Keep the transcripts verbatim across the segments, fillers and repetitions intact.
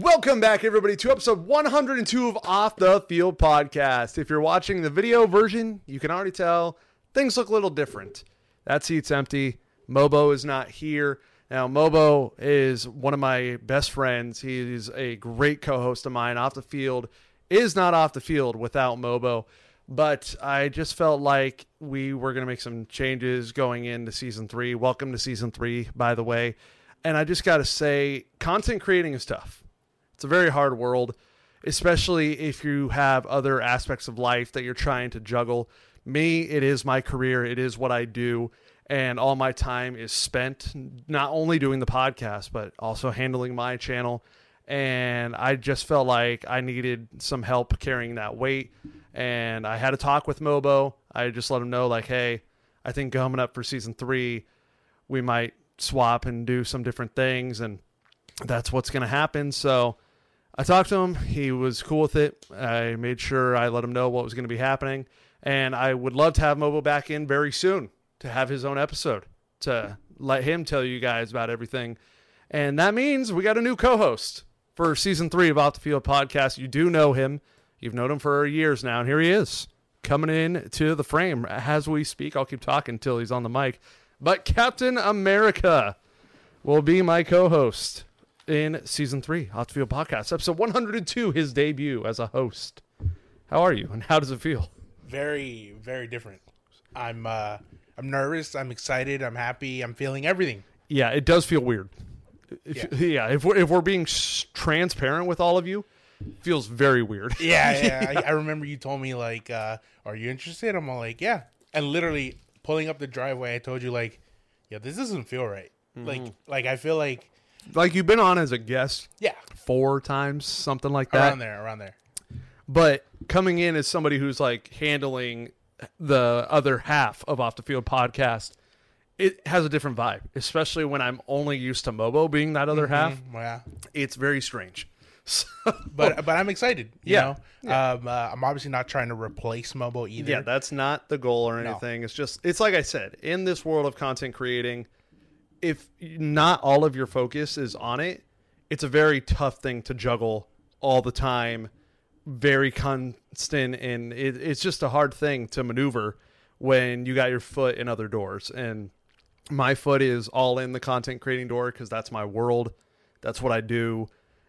Welcome back, everybody, to episode one hundred two of Off the Field Podcast. If you're watching the video version, you can already tell things look a little different. That seat's empty. Mobo is not here. Now, Mobo is one of my best friends. He's a great co-host of mine. Off the Field is not off the field without Mobo. But I just felt like we were going to make some changes going into season three. Welcome to season three, by the way. And I just got to say, content creating is tough. It's a very hard world, especially if you have other aspects of life that you're trying to juggle. Me, it is my career. It is what I do. And all my time is spent not only doing the podcast, but also handling my channel. And I just felt like I needed some help carrying that weight. And I had a talk with Mobo. I just let him know, like, hey, I think coming up for season three, we might swap and do some different things. And that's what's going to happen. So I talked to him. He was cool with it. I made sure I let him know what was going to be happening. And I would love to have Mobo back in very soon to have his own episode, to let him tell you guys about everything. And that means we got a new co-host for season three of Off the Field Podcast. You do know him. You've known him for years now, and here he is, coming in to the frame as we speak. I'll keep talking until he's on the mic. But Captain America will be my co-host in season three, Off the Field Podcast, episode one hundred two, his debut as a host. How are you, and how does it feel? Very, very different. I'm, uh, I'm nervous. I'm excited. I'm happy. I'm feeling everything. Yeah, it does feel weird. If, yeah. yeah, if we're if we're being sh- transparent with all of you, it feels very weird. Yeah, yeah. I, I remember you told me, like, uh, are you interested? I'm all like, yeah. And literally pulling up the driveway, I told you, like, yeah, this doesn't feel right. Mm-hmm. Like, like I feel like, like you've been on as a guest, yeah, four times, something like that. Around there, around there. But coming in as somebody who's like handling the other half of Off the Field Podcast, it has a different vibe, especially when I'm only used to Mobo being that other mm-hmm. half. Yeah. It's very strange. So, but but I'm excited. You yeah. know? yeah. Um, uh, I'm obviously not trying to replace Mobo either. Yeah, that's not the goal or anything. No. It's just, it's like I said, in this world of content creating, if not all of your focus is on it, it's a very tough thing to juggle all the time. Very constant, and it, it's just a hard thing to maneuver when you got your foot in other doors. And my foot is all in the content creating door because that's my world. That's what I do.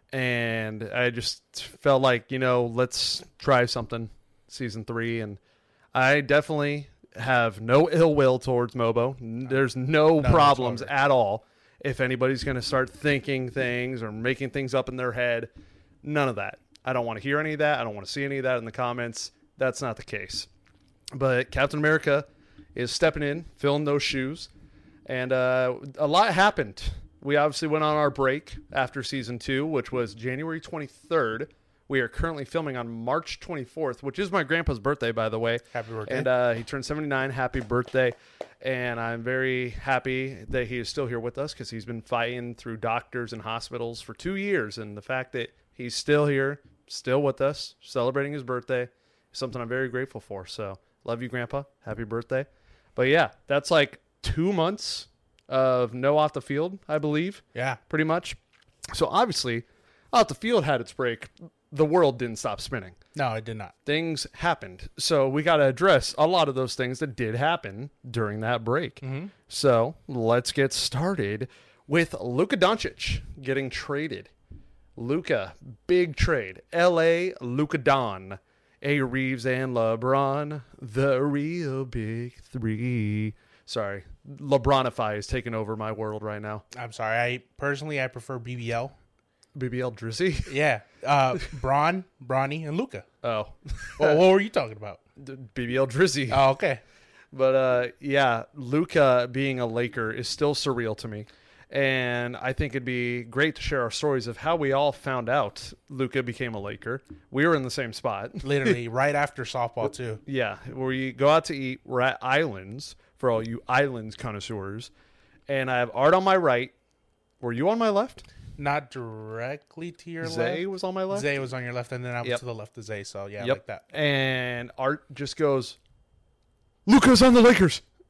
And I just felt like, you know, let's try something season three. And I definitely have no ill will towards Mobo. There's no, no problems at all. If anybody's going to start thinking things or making things up in their head, none of that. I don't want to hear any of that. I don't want to see any of that in the comments. That's not the case. But Captain America is stepping in, filling those shoes. And uh, a lot happened. We obviously went on our break after season two, which was January twenty-third. We are currently filming on March twenty-fourth, which is my grandpa's birthday, by the way. Happy birthday. And uh, he turned seventy-nine. Happy birthday. And I'm very happy that he is still here with us because he's been fighting through doctors and hospitals for two years. And the fact that he's still here, still with us, celebrating his birthday, is something I'm very grateful for. So love you, Grandpa. Happy birthday. But yeah, that's like two months of no Off the Field, I believe. Yeah. Pretty much. So obviously, Off the Field had its break. The world didn't stop spinning. No, it did not. Things happened. So we got to address a lot of those things that did happen during that break. Mm-hmm. So let's get started with Luka Doncic getting traded. Luka, big trade. L A, Luka Don. A. Reeves and LeBron, the real big three. Sorry, LeBronify is taking over my world right now. I'm sorry. I personally, I prefer B B L. B B L Drizzy? Yeah. Uh, Braun, Bronny, and Luka. Oh. Well, what were you talking about? B B L Drizzy. Oh, okay. But, uh, yeah, Luka being a Laker is still surreal to me. And I think it'd be great to share our stories of how we all found out Luka became a Laker. We were in the same spot. Literally, right after softball, too. Yeah, we go out to eat. We're at Islands, for all you Islands connoisseurs. And I have Art on my right. Were you on my left? Not directly to your Zay left. Zay was on my left? Zay was on your left, and then I was yep. to the left of Zay, so yeah, yep. like that. And Art just goes, Luka's on the Lakers.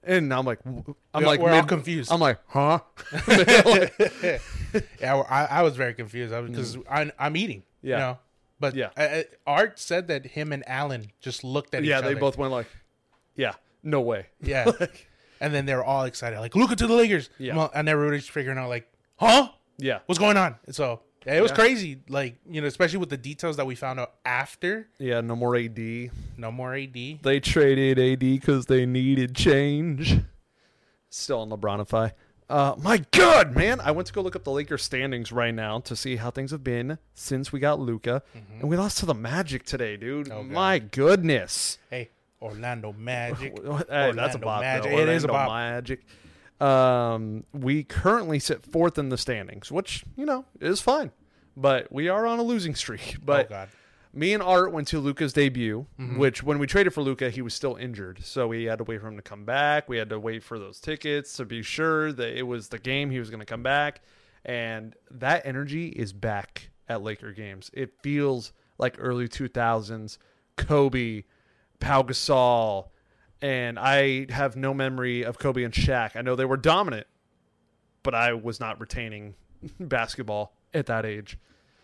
And I'm like, w- I'm We're- like, we're all mid- confused. I'm like, huh? Yeah, well, I, I was very confused because I'm, I'm eating. Yeah. You know? But Yeah. uh, uh, Art said that him and Alan just looked at each Yeah, other. they both went like, yeah, no way. Yeah. And then they were all excited, like, look at the Lakers. Yeah. Well, and everybody's figuring out, like, huh? Yeah. What's going on? And so yeah, it was Yeah. crazy. Like, you know, especially with the details that we found out after. Yeah, no more A D. No more A D. They traded A D because they needed change. Still on LeBronify. Uh, my God, man. I went to go look up the Lakers standings right now to see how things have been since we got Luka. Mm-hmm. And we lost to the Magic today, dude. Oh, God. My goodness. Hey, Orlando Magic. Hey, that's a Orlando bop, Magic. though. It is a Orlando bop. Magic. Um, we currently sit fourth in the standings, which, you know, is fine. But we are on a losing streak. But oh, God. me and Art went to Luka's debut, Mm-hmm. which when we traded for Luka, he was still injured. So we had to wait for him to come back. We had to wait for those tickets to be sure that it was the game he was going to come back. And that energy is back at Laker games. It feels like early two thousands, Kobe, Pau Gasol, and I have no memory of Kobe and Shaq. I know they were dominant, but I was not retaining basketball at that age.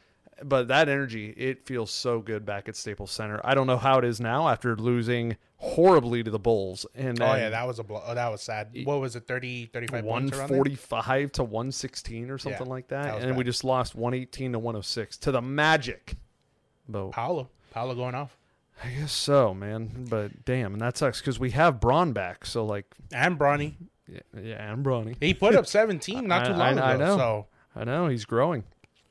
But that energy, it feels so good back at Staples Center. I don't know how it is now after losing horribly to the Bulls. And Oh, then yeah, that was a blow. Oh, that was sad. What was it, thirty, thirty-five points around there? one forty-five to one sixteen or something Yeah, like that. that was and then we bad. just lost one eighteen to one oh six to the Magic. But Paolo. Paolo going off. I guess so, man. But damn, and that sucks because we have Braun back. So, like, And Bronny. yeah, yeah and Bronny. He put up seventeen not too I- long I- I ago. know. So, I know, he's growing.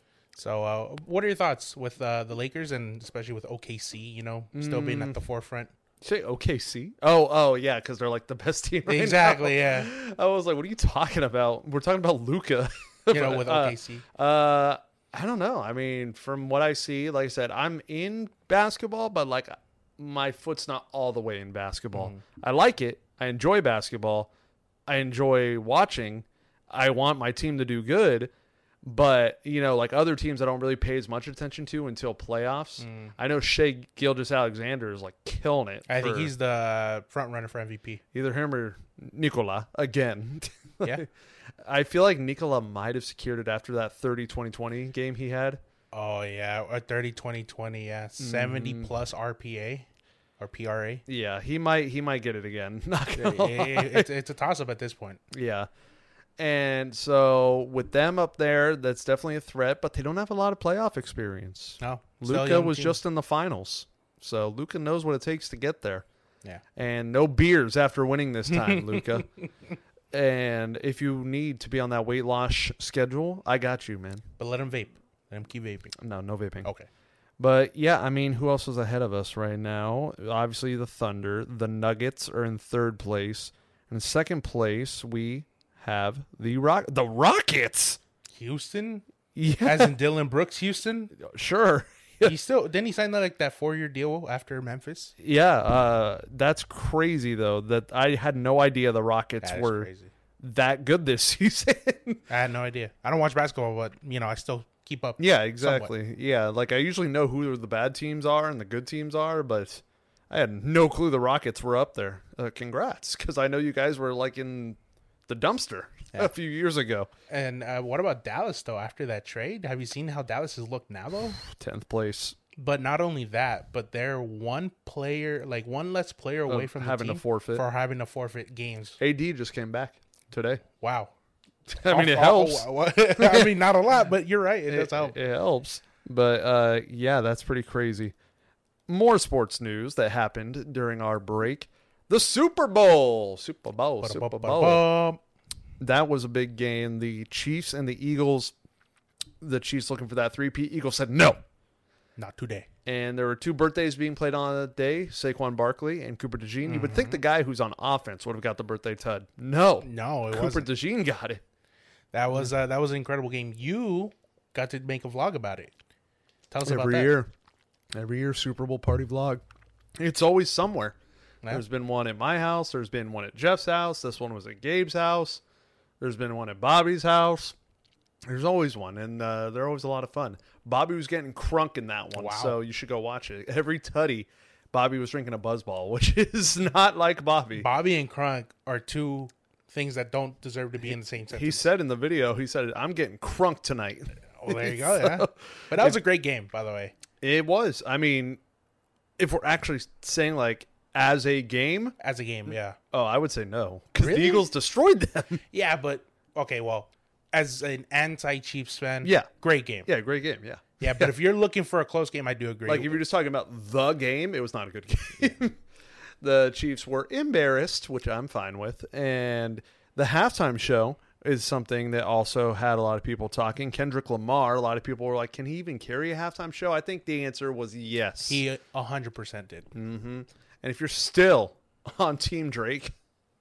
so uh, what are your thoughts with uh, the Lakers and especially with O K C, you know, still being Mm. at the forefront? Say O K C? Oh, oh, yeah, because they're like the best team right Exactly, now. yeah. I was like, what are you talking about? We're talking about Luka. You know, with O K C. Uh, I don't know. I mean, from what I see, like I said, I'm in basketball, but like my foot's not all the way in basketball. Mm. I like it. I enjoy basketball. I enjoy watching. I want my team to do good. But, you know, like other teams I don't really pay as much attention to until playoffs. Mm. I know Shea Gilgeous-Alexander is like killing it. I think for he's the front runner for M V P. either him or Nikola again. Yeah. I feel like Nikola might have secured it after that thirty twenty twenty game he had. Oh, yeah. A thirty twenty twenty, yeah. seventy plus R P A or P R A. Yeah, he might he might get it again. Not It- gonna lie. it- it's, it's a toss up at this point. Yeah. And so with them up there, that's definitely a threat, but they don't have a lot of playoff experience. No. still a Luca young was team. just in the finals. So Luca knows what it takes to get there. Yeah. And no beers after winning this time, Luca. And if you need to be on that weight loss schedule, I got you, man. But let him vape. Let him keep vaping. No, no vaping. Okay. But yeah, I mean, who else is ahead of us right now? Obviously, the Thunder. The Nuggets are in third place. In second place, we have the Rock. The Rockets. Houston? Yeah, As in Dylan Brooks, Houston? sure. He still didn't he sign that like that four year deal after Memphis? Yeah, uh, that's crazy though. That I had no idea the Rockets That is were crazy. that good this season. I had no idea. I don't watch basketball, but you know, I still keep up. Yeah, exactly. Yeah, like I usually know who the bad teams are and the good teams are, but I had no clue the Rockets were up there. Uh, congrats, because I know you guys were like in the dumpster Yeah. a few years ago. And uh, what about Dallas though? After that trade, have you seen how Dallas has looked now though? Tenth place, But not only that, but they're one player, like one less player away Of from having the to team forfeit. for having to forfeit games. A D just came back today. Wow. I mean, it Oh, helps. oh, oh, I mean, not a lot, but you're right. It does help. It, it helps. But uh, yeah, that's pretty crazy. More sports news that happened during our break. The Super Bowl. Super Bowl. Super Bowl. Ba-da-ba-ba-bum. That was a big game. The Chiefs and the Eagles. The Chiefs looking for that three-peat. Eagles said no. Not today. And there were two birthdays being played on that day, Saquon Barkley and Cooper DeJean. You would think the guy who's on offense would have got the birthday tud. No. No, it Cooper wasn't. DeJean got it. That was uh, that was an incredible game. You got to make a vlog about it. Tell us about Every that. year. Every year, Super Bowl party vlog. It's always somewhere. Yeah. There's been one at my house. There's been one at Jeff's house. This one was at Gabe's house. There's been one at Bobby's house. There's always one, and uh, they're always a lot of fun. Bobby was getting crunk in that one, Wow. so you should go watch it. Every tutty Bobby was drinking a Buzzball, which is not like Bobby. Bobby and crunk are two things that don't deserve to be in the same sentence. He said in the video, he said, "I'm getting crunk tonight." Oh, there you go. So, Yeah, but that was a great game, by the way. It was. I mean, if we're actually saying like as a game, As a game, yeah, oh, I would say no because Really? the Eagles destroyed them. yeah. But okay, well, as an anti-Chiefs fan, Yeah. great game. Yeah, great game. Yeah. Yeah, but if you're looking for a close game, I do agree. Like if you're just talking about the game, it was not a good game. The Chiefs were embarrassed, which I'm fine with, and the halftime show is something that also had a lot of people talking. Kendrick Lamar, a lot of people were like, "Can he even carry a halftime show?" I think the answer was yes. he one hundred percent did. Mm-hmm. And if you're still on Team Drake,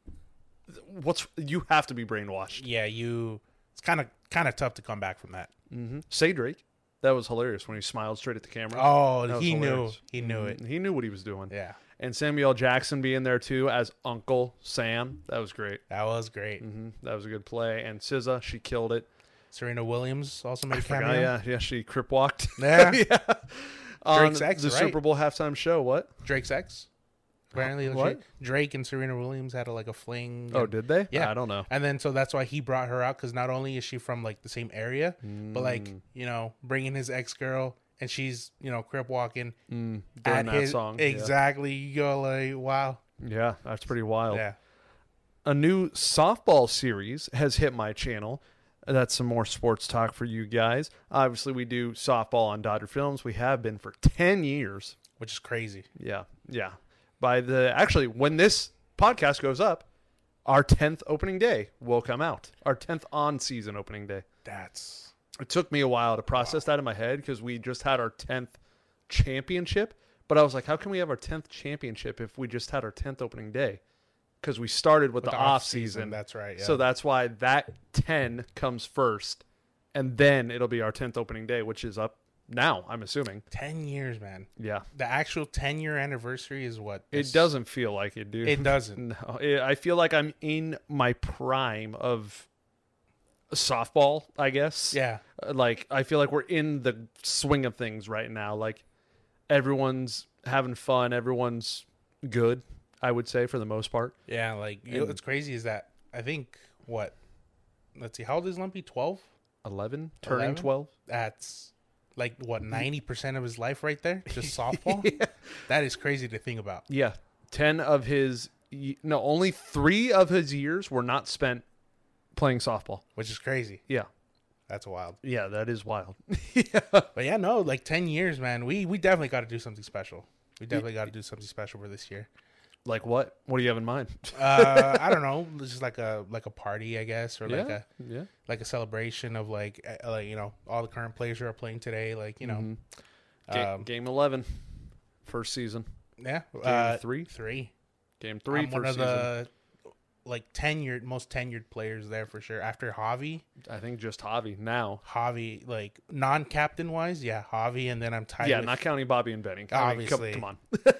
what's you have to be brainwashed. Yeah, you. It's kind of kind of tough to come back from that. Mm-hmm. Say Drake. That was hilarious when he smiled straight at the camera. Oh, That was he knew. hilarious. He knew it. He knew what he was doing. Yeah, And Samuel Jackson being there too as Uncle Sam. That was great. that was great. Mm-hmm. That was a good play. And S Z A, she killed it. Serena Williams also made a Forgot, cameo. yeah, yeah, she crip walked. Yeah. yeah. On Drake's ex, the right? Super Bowl halftime show. What? Drake's ex. Apparently, What? she- Drake and Serena Williams had a, like a fling. Oh, and- did they? Yeah. I don't know. And then so that's why he brought her out because not only is she from like the same area, but like Mm. you know bringing his ex girl and she's you know crip walking Mm, during at that his song. Yeah. exactly. You go like wow. Yeah, that's pretty wild. Yeah. A new softball series has hit my channel. That's some more sports talk for you guys. Obviously, we do softball on Dodger Films. We have been for ten years. Which is crazy. Yeah, yeah. By the actually, when this podcast goes up, our tenth opening day will come out. Our tenth on-season opening day. That's It took me a while to process that in my head because we just had our tenth championship. But I was like, how can we have our tenth championship if we just had our tenth opening day? Because we started with, With the, the off off-season, season. that's right, yeah. So that's why that ten comes first, and then it'll be our tenth opening day, which is up now. I'm assuming. ten years, man. Yeah, The actual ten year anniversary is what it this- doesn't feel like it, dude. It doesn't. No, it, I feel like I'm in my prime of softball. I guess. Yeah. Uh, Like I feel like we're in the swing of things right now. Like everyone's having fun. Everyone's good. I would say for the most part. Yeah. Like you know, And- what's crazy is that I think what. Let's see. How old is Lumpy? Twelve. Eleven turning eleven? twelve. That's like what ninety percent of his life right there, just softball. That is crazy to think about. Yeah, ten of his y- no, only three of his years were not spent playing softball. Which is crazy. Yeah, That's wild. yeah, that is wild. yeah, But yeah, no, like ten years, man. We we definitely got to do something special. We definitely got to do something special for this year. like what? What do you have in mind? Uh, I don't know, just like a like a party, I guess, or like yeah, a yeah. like a celebration of like uh, like you know all the current players who are playing today. Like you know, Mhm. Ga- um, game eleven, first season. yeah, Game uh, three, three. game three, I'm one first of season. the like tenured, most tenured players there for sure. After Javi, I think just Javi now. Javi, like non-captain wise, yeah, Javi, and then I'm tied. Yeah, with, not counting Bobby and Benny. I mean, come- Obviously. come, on,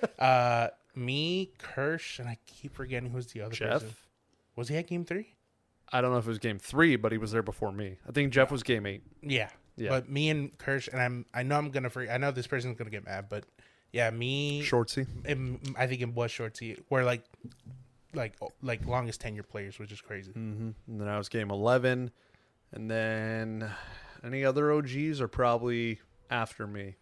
uh, me, Kirsch, and I keep forgetting who's the other Jeff. person. Was he at game three? I don't know if it was game three, but he was there before me. I think Jeff was game eight. Yeah. Yeah. But me and Kirsch, and I'm, I know I'm gonna forget. I know this person's gonna get mad, but yeah, me, Shortsy. and I think it was Shorty. We're like, like, like longest tenure players, which is crazy. Mm-hmm. And then I was game eleven. And then any other O Gs are probably after me.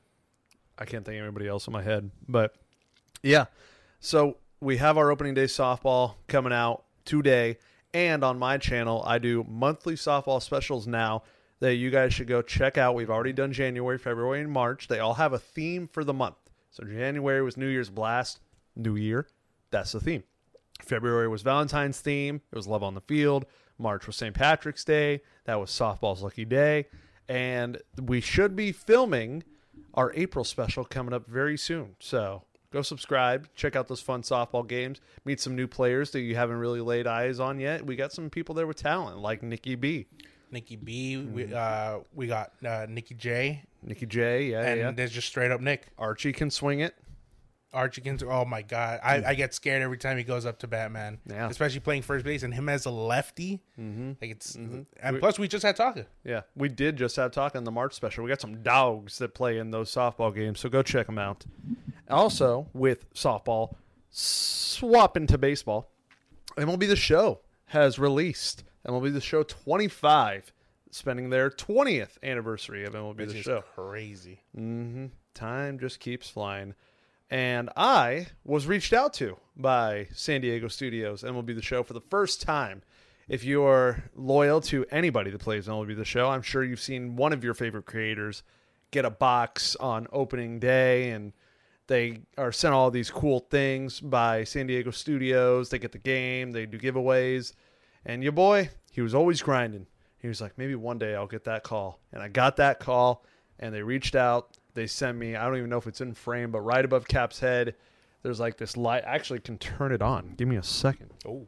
I can't think of anybody else in my head. But yeah. So we have our opening day softball coming out today. And on my channel, I do monthly softball specials now that you guys should go check out. We've already done January, February, and March. They all have a theme for the month. So January was New Year's Blast, New Year. That's the theme. February was Valentine's theme. It was Love on the Field. March was Saint Patrick's Day. That was Softball's Lucky Day. And we should be filming our April special coming up very soon. So go subscribe. Check out those fun softball games. Meet some new players that you haven't really laid eyes on yet. We got some people there with talent, like Nikki B. Nikki B, Mm-hmm. we uh, we got uh, Nikki J, Nikki J, yeah, and yeah. there's just straight up Nick. Archie can swing it. Archie can. Oh my god, I, I get scared every time he goes up to Batman. Yeah. Especially playing first base and him as a lefty. Mm-hmm. Like it's Mhm. and We- plus we just had Taka. Yeah, we did just have talk on the March special. We got some dogs that play in those softball games, so go check them out. Also, with softball swapping to baseball, M L B The Show has released M L B The Show twenty-five, spending their twentieth anniversary of M L B Which The is Show. crazy. Mm-hmm. Time just keeps flying. And I was reached out to by San Diego Studios M L B The Show for the first time. If you're loyal to anybody that plays M L B The Show, I'm sure you've seen one of your favorite creators get a box on opening day, and they are sent all these cool things by San Diego Studios. They get the game, they do giveaways, and your boy, he was always grinding. He was like, maybe one day I'll get that call. And I got that call, and they reached out. They sent me, I don't even know if it's in frame, but right above Cap's head, there's like this light. I actually can turn it on. Give me a second. Oh.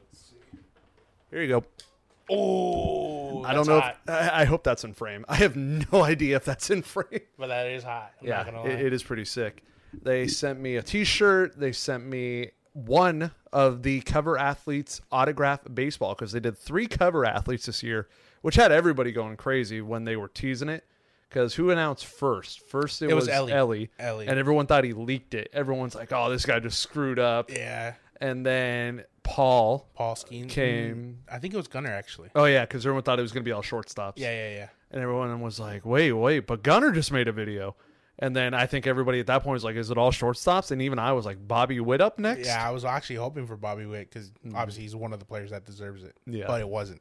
Here you go. Oh, I don't know. If, I, I hope that's in frame. I have no idea if that's in frame. But that is hot. I'm yeah, not gonna lie. It, it is pretty sick. They sent me a T-shirt. They sent me one of the cover athletes autograph baseball, because they did three cover athletes this year, which had everybody going crazy when they were teasing it. Because who announced first? First it, It was was, Ellie. Ellie. Ellie. And everyone thought he leaked it. Everyone's like, oh, this guy just screwed up. Yeah. And then Paul Paul Skeens came. I think it was Gunner, actually. Oh, yeah, because everyone thought it was going to be all shortstops. Yeah, yeah, yeah. And everyone was like, wait, wait, but Gunner just made a video. And then I think everybody at that point was like, is it all shortstops? And even I was like, Bobby Witt up next? Yeah, I was actually hoping for Bobby Witt because obviously he's one of the players that deserves it. Yeah. But it wasn't.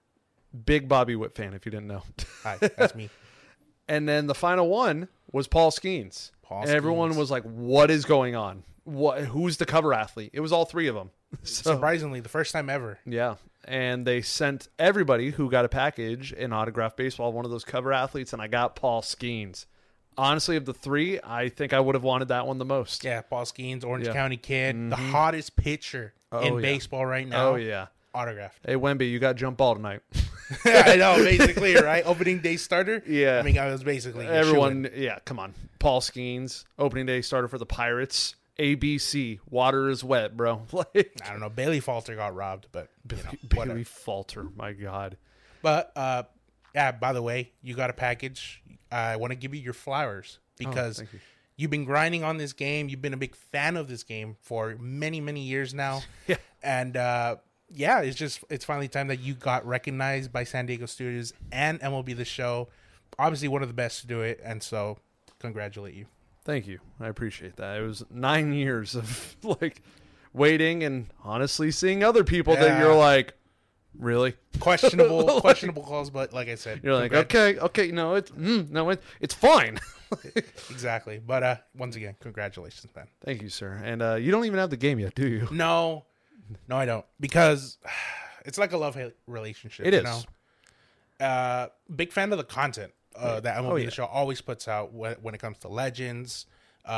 Big Bobby Witt fan, if you didn't know. Hi, that's me. And then the final one was Paul Skeens. Paul and everyone Skeens. was like, what is going on? What? Who's the cover athlete? It was all three of them. So, Surprisingly, the first time ever. yeah. And they sent everybody who got a package in autographed baseball, one of those cover athletes, and I got Paul Skeens. Honestly, of the three, I think I would have wanted that one the most. Yeah, Paul Skeens, Orange Yeah. County kid, the hottest pitcher Oh, in yeah. baseball right now. Oh, yeah. Autographed. Hey, Wemby, you got jump ball tonight. I know, basically, right? Opening day starter. Yeah. I mean, I was basically a Everyone, yeah, come on. Paul Skeens, opening day starter for the Pirates. A B C, water is wet, bro. Like, shoo-in. I don't know. Bailey Falter got robbed, but you know, whatever. Bailey Falter, my God. But uh, yeah. By the way, you got a package. I want to give you your flowers because Oh, thank you. you've been grinding on this game. You've been a big fan of this game for many, many years now. Yeah. And uh, yeah, it's just it's finally time that you got recognized by San Diego Studios and M L B The Show. Obviously, one of the best to do it, and so congratulate you. Thank you. I appreciate that. It was nine years of like waiting and honestly seeing other people that Yeah. you're like, really? Questionable, Like- questionable calls, but like I said, You're like, congrat- okay, okay, no, it's mm, no, it, it's fine. exactly. But uh, once again, congratulations, man. Thank you, sir. And uh, you don't even have the game yet, do you? No, no, I don't, because it's like a love-hate relationship. It you is. know? Uh, big fan of the content uh, that M L B Oh, The yeah. Show always puts out when, when it comes to Legends.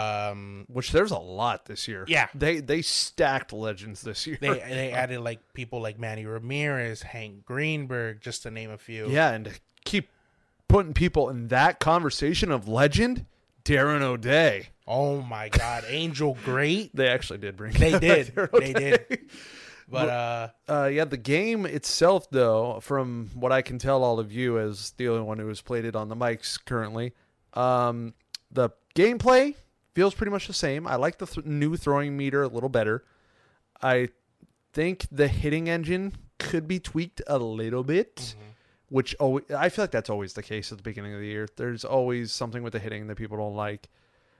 Um, Which there's a lot this year. Yeah. They they stacked legends this year. they they added like people like Manny Ramirez, Hank Greenberg, just to name a few. Yeah, and to keep putting people in that conversation of legend, Darren O'Day. Oh my God, Angel Great. They actually did bring They back did. Darren They O'Day. did. But uh, Uh, yeah, the game itself, though, from what I can tell, all of you as the only one who has played it on the mics currently, um, the gameplay feels pretty much the same. I like the th- new throwing meter a little better. I think the hitting engine could be tweaked a little bit, Mm-hmm. which always, I feel like that's always the case at the beginning of the year. There's always something with the hitting that people don't like.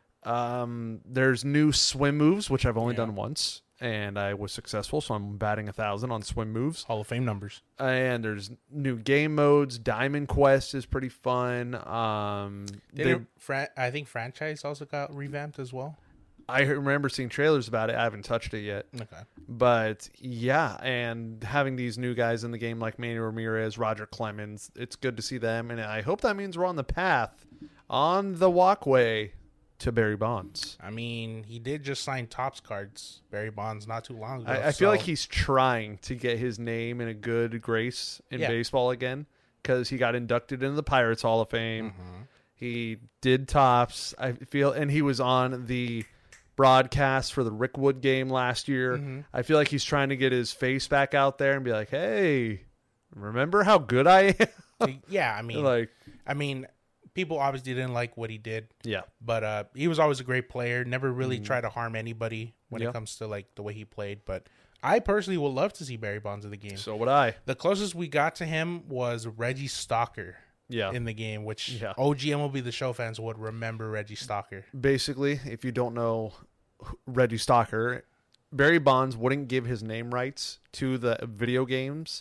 Um, there's new swim moves, which I've only Yeah. done once, and I was successful, so I'm batting a thousand on swim moves. Hall of Fame numbers. And there's new game modes. Diamond Quest is pretty fun. Um, they, Didn't Fran- I think franchise also got revamped as well. I remember seeing trailers about it. I haven't touched it yet, Okay. but yeah, and having these new guys in the game like Manny Ramirez, Roger Clemens, it's good to see them, and I hope that means we're on the path, on the walkway to Barry Bonds. I mean, he did just sign Topps cards, Barry Bonds, not too long ago. I, I feel so- like he's trying to get his name in a good grace in Yeah. baseball again, because he got inducted into the Pirates Hall of Fame. Mhm. He did Tops, I feel, and he was on the broadcast for the Rick Wood game last year. Mhm. I feel like he's trying to get his face back out there and be like, "Hey, remember how good I am?" Yeah, I mean, like, I mean, people obviously didn't like what he did. Yeah. But uh, he was always a great player. Never really mm. tried to harm anybody when yep. it comes to like the way he played. But I personally would love to see Barry Bonds in the game. So would I. The closest we got to him was Reggie Stalker. Yeah. In the game, which yeah. O G M L B The Show fans would remember Reggie Stalker. Basically, if you don't know Reggie Stalker, Barry Bonds wouldn't give his name rights to the video games.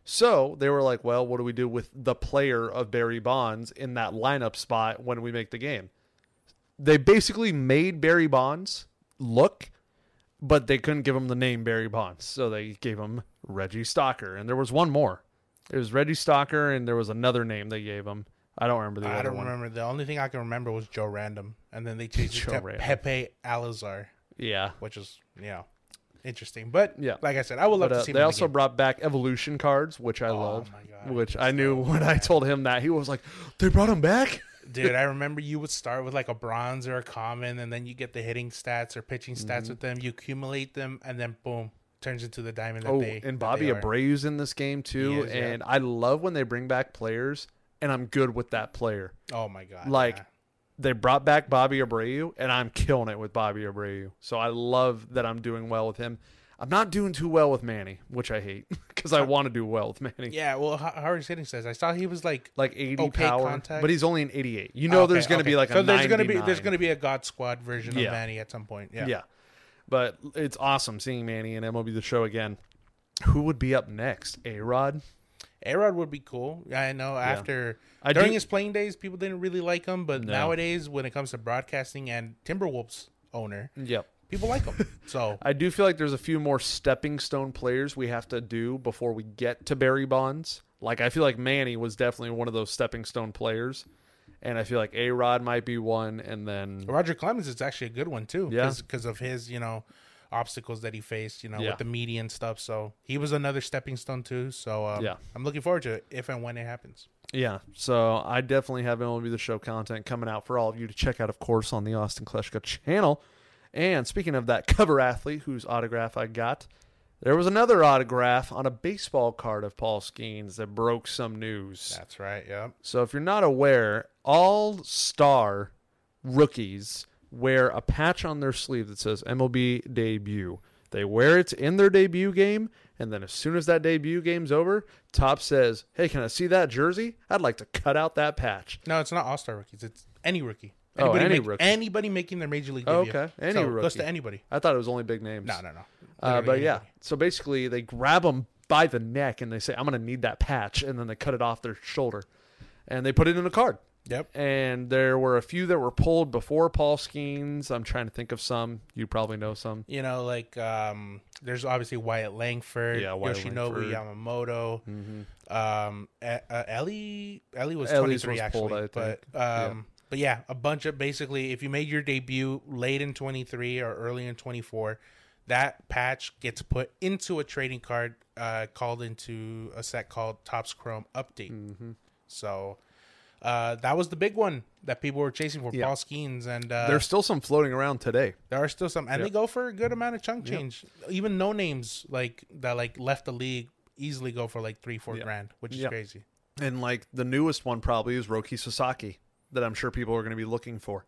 So they were like, well, what do we do with the player of Barry Bonds in that lineup spot when we make the game? They basically made Barry Bonds look, but they couldn't give him the name Barry Bonds. So they gave him Reggie Stalker. And there was one more. It was Reggie Stalker, and there was another name they gave him. I don't remember the I other don't one. remember. The only thing I can remember was Joe Random. And then they changed it Joe to Random. Pepe Alazar. Yeah. Which is, you know, interesting. But, yeah. like I said, I would love but, uh, to see They him also in the game. brought back evolution cards, which I oh, love. My God. Which I knew when I told him that. He was like, they brought him back? Dude, I remember you would start with like a bronze or a common, and then you get the hitting stats or pitching stats mm-hmm. with them. You accumulate them, and then boom, turns into the diamond that oh, they and Bobby Abreu's in this game too. Is, and yeah. I love when they bring back players, and I'm good with that player. Oh my God! Like yeah. they brought back Bobby Abreu, and I'm killing it with Bobby Abreu. So I love that I'm doing well with him. I'm not doing too well with Manny, which I hate because I want to do well with Manny. Yeah, well, Howard Sitting says I saw he was like like eighty okay power, contact. but he's only an eighty-eight. You know, okay, there's going to okay. be like so a there's going to ninety-nine. be there's going to be a God Squad version yeah. of Manny at some point. Yeah, yeah. But it's awesome seeing Manny in M L B The Show again. Who would be up next? A-Rod? A-Rod would be cool. I know yeah. after I during do, his playing days, people didn't really like him, but no. nowadays when it comes to broadcasting and Timberwolves owner, yep. people like him. So I do feel like there's a few more stepping stone players we have to do before we get to Barry Bonds. Like I feel like Manny was definitely one of those stepping stone players, and I feel like A-Rod might be one, and then Roger Clemens is actually a good one too. Yeah, because of his you know obstacles that he faced, you know, yeah. with the media and stuff. So he was another stepping stone too. So um, yeah, I'm looking forward to it if and when it happens. Yeah, so I definitely have M L B The Show content coming out for all of you to check out, of course, on the Austin Kleschko channel. And speaking of that cover athlete whose autograph I got, there was another autograph on a baseball card of Paul Skeens that broke some news. That's right, yeah. So if you're not aware, all star rookies wear a patch on their sleeve that says M L B debut. They wear it in their debut game, and then as soon as that debut game's over, Top says, hey, can I see that jersey? I'd like to cut out that patch. No, it's not all-star rookies. It's any rookie. Anybody oh, any make, rookie. Anybody making their major league debut. Oh, okay. Any so rookie. Goes to anybody. I thought it was only big names. No, no, no. Uh, but anybody. yeah, so basically they grab them by the neck and they say, I'm going to need that patch, and then they cut it off their shoulder. And they put it in a card. Yep. And there were a few that were pulled before Paul Skeens. I'm trying to think of some. You probably know some. You know, like um, there's obviously Wyatt Langford, yeah, Wyatt Yoshinobu Langford. Yamamoto. Mm-hmm. Um, uh, Ellie, Ellie was Ellie's twenty-three was actually, pulled, I but think. um, yeah. but yeah, a bunch of basically, if you made your debut late in twenty-three or early in twenty-four, that patch gets put into a trading card, uh, called into a set called Topps Chrome Update. Mm-hmm. So. Uh, that was the big one that people were chasing for, yeah. Paul Skeens, and uh, there's still some floating around today. There are still some, and yep. they go for a good amount of chunk change. Yep. Even no names like that, like left the league, easily go for like three, four yep. grand, which is yep. crazy. And like the newest one probably is Roki Sasaki that I'm sure people are going to be looking for.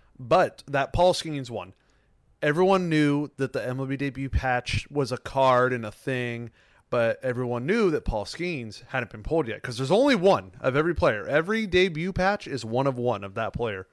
But that Paul Skeens one, everyone knew that the M L B debut patch was a card and a thing. But everyone knew that Paul Skeens hadn't been pulled yet because there's only one of every player. Every debut patch is one of one of that player.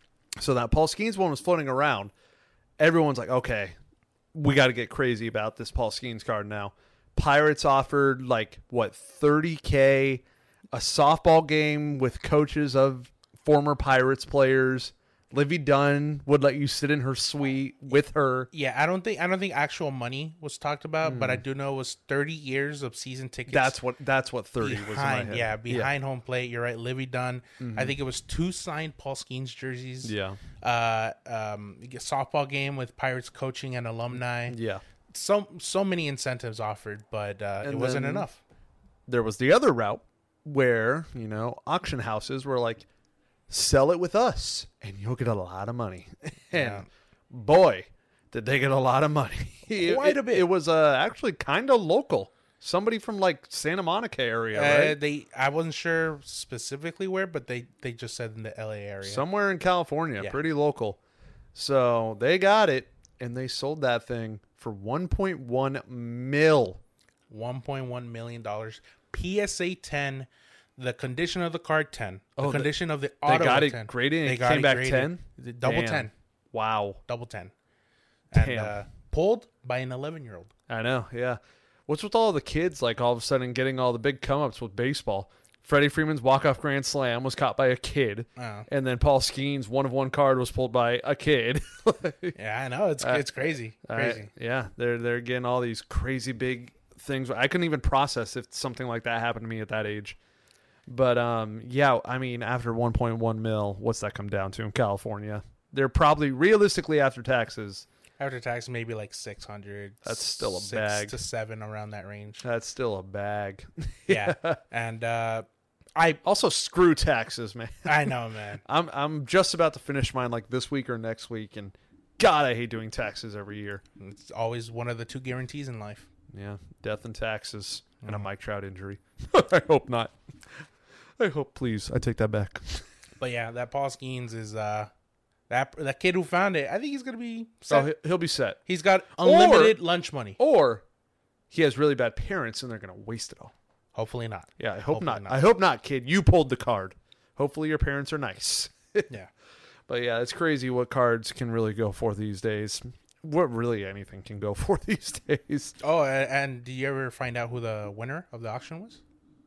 So that Paul Skeens one was floating around. Everyone's like, okay, we got to get crazy about this Paul Skeens card now. Pirates offered like, what, thirty K, a softball game with coaches of former Pirates players. Livy Dunn would let you sit in her suite with her. Yeah, I don't think I don't think actual money was talked about, mm. but I do know it was thirty years of season tickets. That's what that's what thirty behind, was in my head. Yeah, behind yeah. home plate. You're right, Livy Dunn. Mm-hmm. I think it was two signed Paul Skeens jerseys. Yeah. Uh, um, softball game with Pirates coaching and alumni. Yeah. So so many incentives offered, but uh, it wasn't enough. There was the other route where, you know, auction houses were like, sell it with us and you'll get a lot of money. And yeah. boy, did they get a lot of money. Quite it, a bit. It was uh, actually kind of local. Somebody from like Santa Monica area, Uh, right? They, I wasn't sure specifically where, but they, they just said in the L A area. Somewhere in California, Yeah. pretty local. So they got it, and they sold that thing for one point one mil. one point one million dollars. P S A ten. The condition of the card ten. The Oh, the- condition of the They auto got it ten. graded, and They it got came it back graded. ten. The Double Damn. ten. Wow. Double ten. And Damn. uh, pulled by an eleven year old. I know, yeah. What's with all the kids, like, all of a sudden getting all the big come-ups with baseball? Freddie Freeman's walk-off grand slam was caught by a kid, Oh. and then Paul Skeen's one-of-one card was pulled by a kid. Yeah, I know. It's Uh, it's crazy. Crazy. I- yeah, they're they're getting all these crazy big things. I couldn't even process if something like that happened to me at that age. But, um, yeah, I mean, after one point one mil, what's that come down to in California? They're probably, realistically, after taxes, After tax, maybe like six hundred. That's still a six bag. to seven around that range. that's still a bag. Yeah. And uh, I Also, screw taxes, man. I know, man. I'm I'm just about to finish mine like this week or next week, and God, I hate doing taxes every year. It's always one of the two guarantees in life. Yeah, death and taxes and a Mm. Mike Trout injury. I hope not. I hope, please. I take that back. But yeah, that Paul Skeens is uh that that kid who found it. I think he's gonna be So set. he- he'll be set. He's got unlimited lunch money. Or he has really bad parents, and they're gonna waste it all. Hopefully not. Yeah, I hope Hopefully not. not. I hope not, kid. You pulled the card. Hopefully your parents are nice. Yeah. But yeah, it's crazy what cards can really go for these days. What really anything can go for these days. Oh, a- and did you ever find out who the winner of the auction was?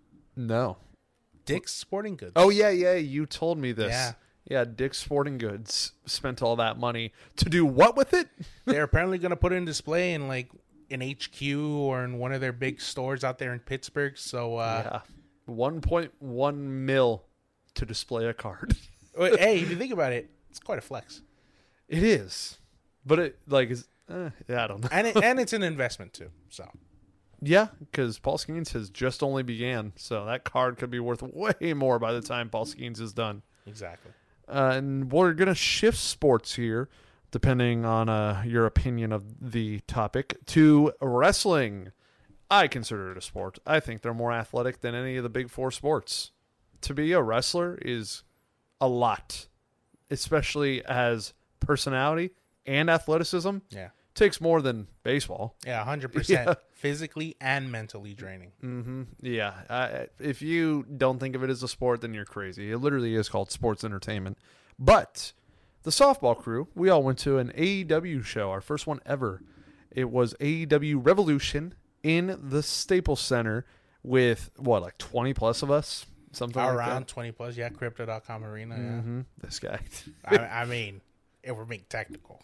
No. Dick's Sporting Goods. Oh yeah, yeah. You told me this. Yeah. Yeah, Dick's Sporting Goods spent all that money to do what with it? They're apparently going to put it in display in like an H Q or in one of their big stores out there in Pittsburgh. So, uh, yeah, one point one mil to display a card. well, hey, if you think about it, it's quite a flex, It is, but it like is. Eh, yeah, I don't know. and it, and it's an investment too. So, Yeah, because Paul Skeens has just only began, so that card could be worth way more by the time Paul Skeens is done. exactly. Uh, and we're gonna shift sports here, depending on uh, your opinion of the topic, to wrestling. I consider it a sport. I think they're more athletic than any of the big four sports. To be a wrestler is a lot, especially as personality and athleticism. Yeah. Takes more than baseball. Yeah, one hundred percent Yeah. physically and mentally draining. Mm-hmm. Yeah. Uh, if you don't think of it as a sport, then you're crazy. It literally is called sports entertainment. But the softball crew, we all went to an A E W show, our first one ever. It was A E W Revolution in the Staples Center with, what, like twenty plus of us? Something like Around that. twenty plus, yeah, crypto dot com arena. Mm-hmm. This guy. Yeah. I, I mean, if we're being technical.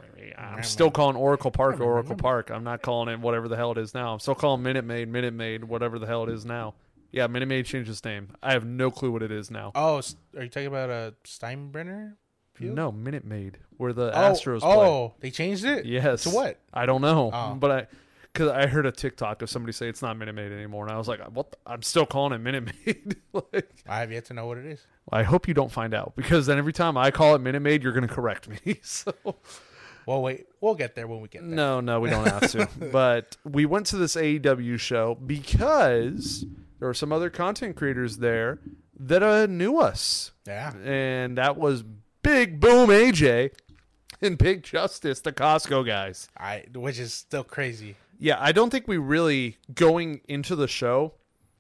I'm still calling Oracle Park Oracle Park. I'm not calling it whatever the hell it is now. I'm still calling Minute Maid Minute Maid, whatever the hell it is now. Yeah, Minute Maid changed its name. I have no clue what it is now. Oh, s- are you talking about a Steinbrenner? Field? No, Minute Maid, where the Oh, Astros play. oh, they changed it? Yes. To what? I don't know, Oh. but I, because I heard a TikTok of somebody say it's not Minute Maid anymore, and I was like, what? The? I'm still calling it Minute Maid. Like, I have yet to know what it is. I hope you don't find out, because then every time I call it Minute Maid, you're going to correct me. So. Well, wait, we'll get there when we get there. No, no, we don't have to. But we went to this A E W show because there were some other content creators there that uh, knew us. Yeah. And that was Big Boom A J and Big Justice, the Costco guys. I, which is still crazy. Yeah, I don't think we really, going into the show,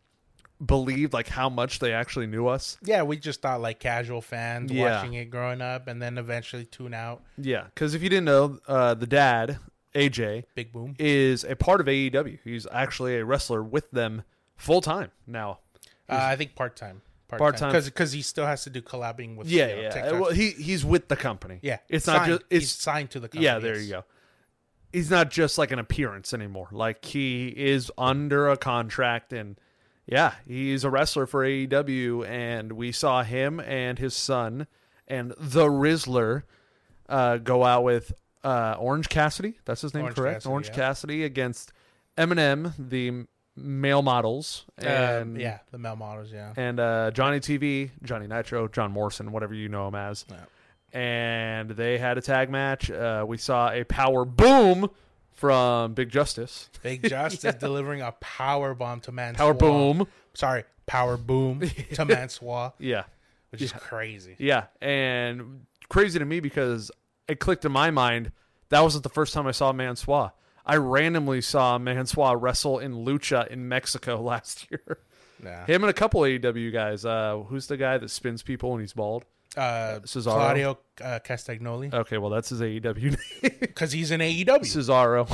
believed like how much they actually knew us. Yeah, we just thought like casual fans Yeah. watching it growing up and then eventually tune out. Yeah, because if you didn't know, uh, the dad, A J, Big Boom. is a part of A E W. He's actually a wrestler with them full time now. Uh, I think part time. Part-time. Because he still has to do collabing with Yeah, you know, yeah. TikTok. Well, he he's with the company. yeah. it's not signed. just He's it's signed to the company. yeah. There yes. you go. He's not just like an appearance anymore. Like he is under a contract, and yeah, he's a wrestler for A E W. And we saw him and his son and the Rizzler uh, go out with uh, Orange Cassidy. That's his name, Orange correct? Cassidy, Orange yeah. Cassidy against Eminem, the male models, and uh, yeah, the male models, yeah. and uh, Johnny T V, Johnny Nitro, John Morrison, whatever you know him as. Yeah. And they had a tag match. Uh, we saw a power boom from Big Justice. Big Justice yeah. delivering a power bomb to Mansoor. Power boom. Sorry, power boom to Mansoor. Yeah. Which yeah. is crazy. Yeah, and crazy to me because it clicked in my mind that wasn't the first time I saw Mansoor. I randomly saw Mansoor wrestle in Lucha in Mexico last year. Nah. Him and a couple of A E W guys. Uh, who's the guy that spins people when he's bald? Uh, Cesaro. Claudio uh, Castagnoli. Okay, well, that's his A E W name. Because he's in A E W. Cesaro.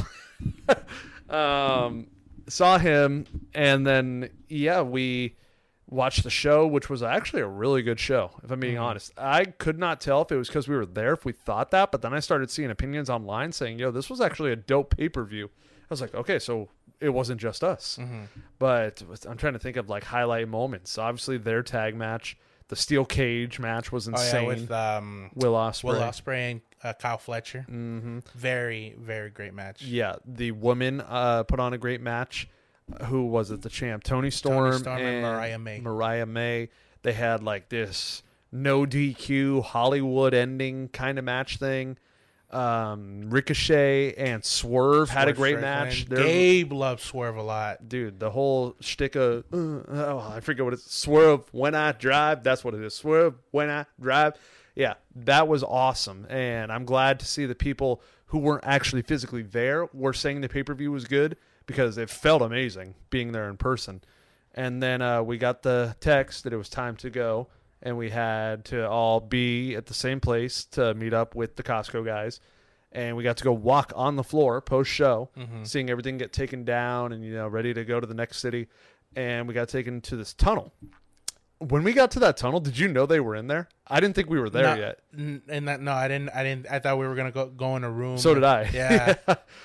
um, saw him, and then, yeah, we watched the show, which was actually a really good show, if I'm being mm-hmm. honest. I could not tell if it was because we were there, if we thought that, but then I started seeing opinions online saying, yo, this was actually a dope pay-per-view. I was like, okay, so it wasn't just us. Mm-hmm. But I'm trying to think of, like, highlight moments. Obviously, their tag match. The steel cage match was insane. Oh, yeah, with um, Will Ospreay. Will Ospreay and uh, Kyle Fletcher. Mm-hmm. Very, very great match. Yeah, the woman uh, put on a great match. Who was it? The champ, Tony Storm, Tony Storm and, and Mariah May. Mariah May. They had like this no D Q Hollywood ending kind of match thing. Um, Ricochet and Swerve, Swerve had a great match. Gabe loved Swerve a lot, dude. The whole shtick of uh, oh, I forget what it's Swerve when I drive. That's what it is. Swerve when I drive. Yeah, that was awesome, and I'm glad to see the people who weren't actually physically there were saying the pay per view was good. Because it felt amazing being there in person. And then uh, we got the text that it was time to go. And we had to all be at the same place to meet up with the Costco guys. And we got to go walk on the floor post-show, mm-hmm. seeing everything get taken down and, you know, ready to go to the next city. And we got taken to this tunnel. When we got to that tunnel, did you know they were in there? I didn't think we were there no, yet. And that, no, I didn't. I didn't. I thought we were gonna go go in a room. So did I. Yeah.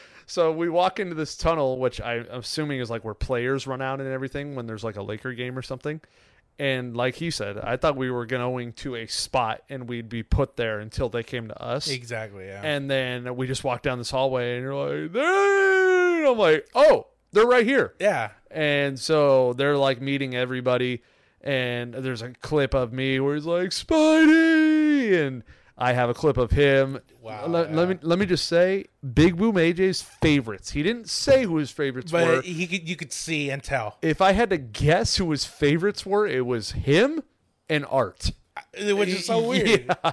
So we walk into this tunnel, which I'm assuming is like where players run out and everything when there's like a Laker game or something. And like he said, I thought we were going to a spot and we'd be put there until they came to us. Exactly, yeah. And then we just walk down this hallway and you're like, there! And I'm like, oh, they're right here. Yeah. And so they're like meeting everybody. And there's a clip of me where he's like, Spidey! And I have a clip of him. Wow. Let, yeah. let me let me just say, Big Boom A J's favorites. He didn't say who his favorites but were. He could, you could see and tell. If I had to guess who his favorites were, it was him and Art. Which is so weird. Yeah.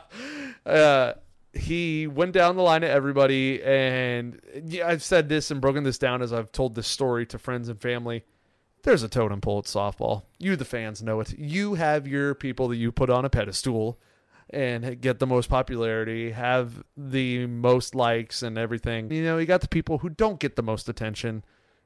Uh, he went down the line to everybody, and yeah, I've said this and broken this down as I've told this story to friends and family. There's a totem pole at softball. You, the fans, know it. You have your people that you put on a pedestal and get the most popularity, have the most likes and everything. You know, you got the people who don't get the most attention.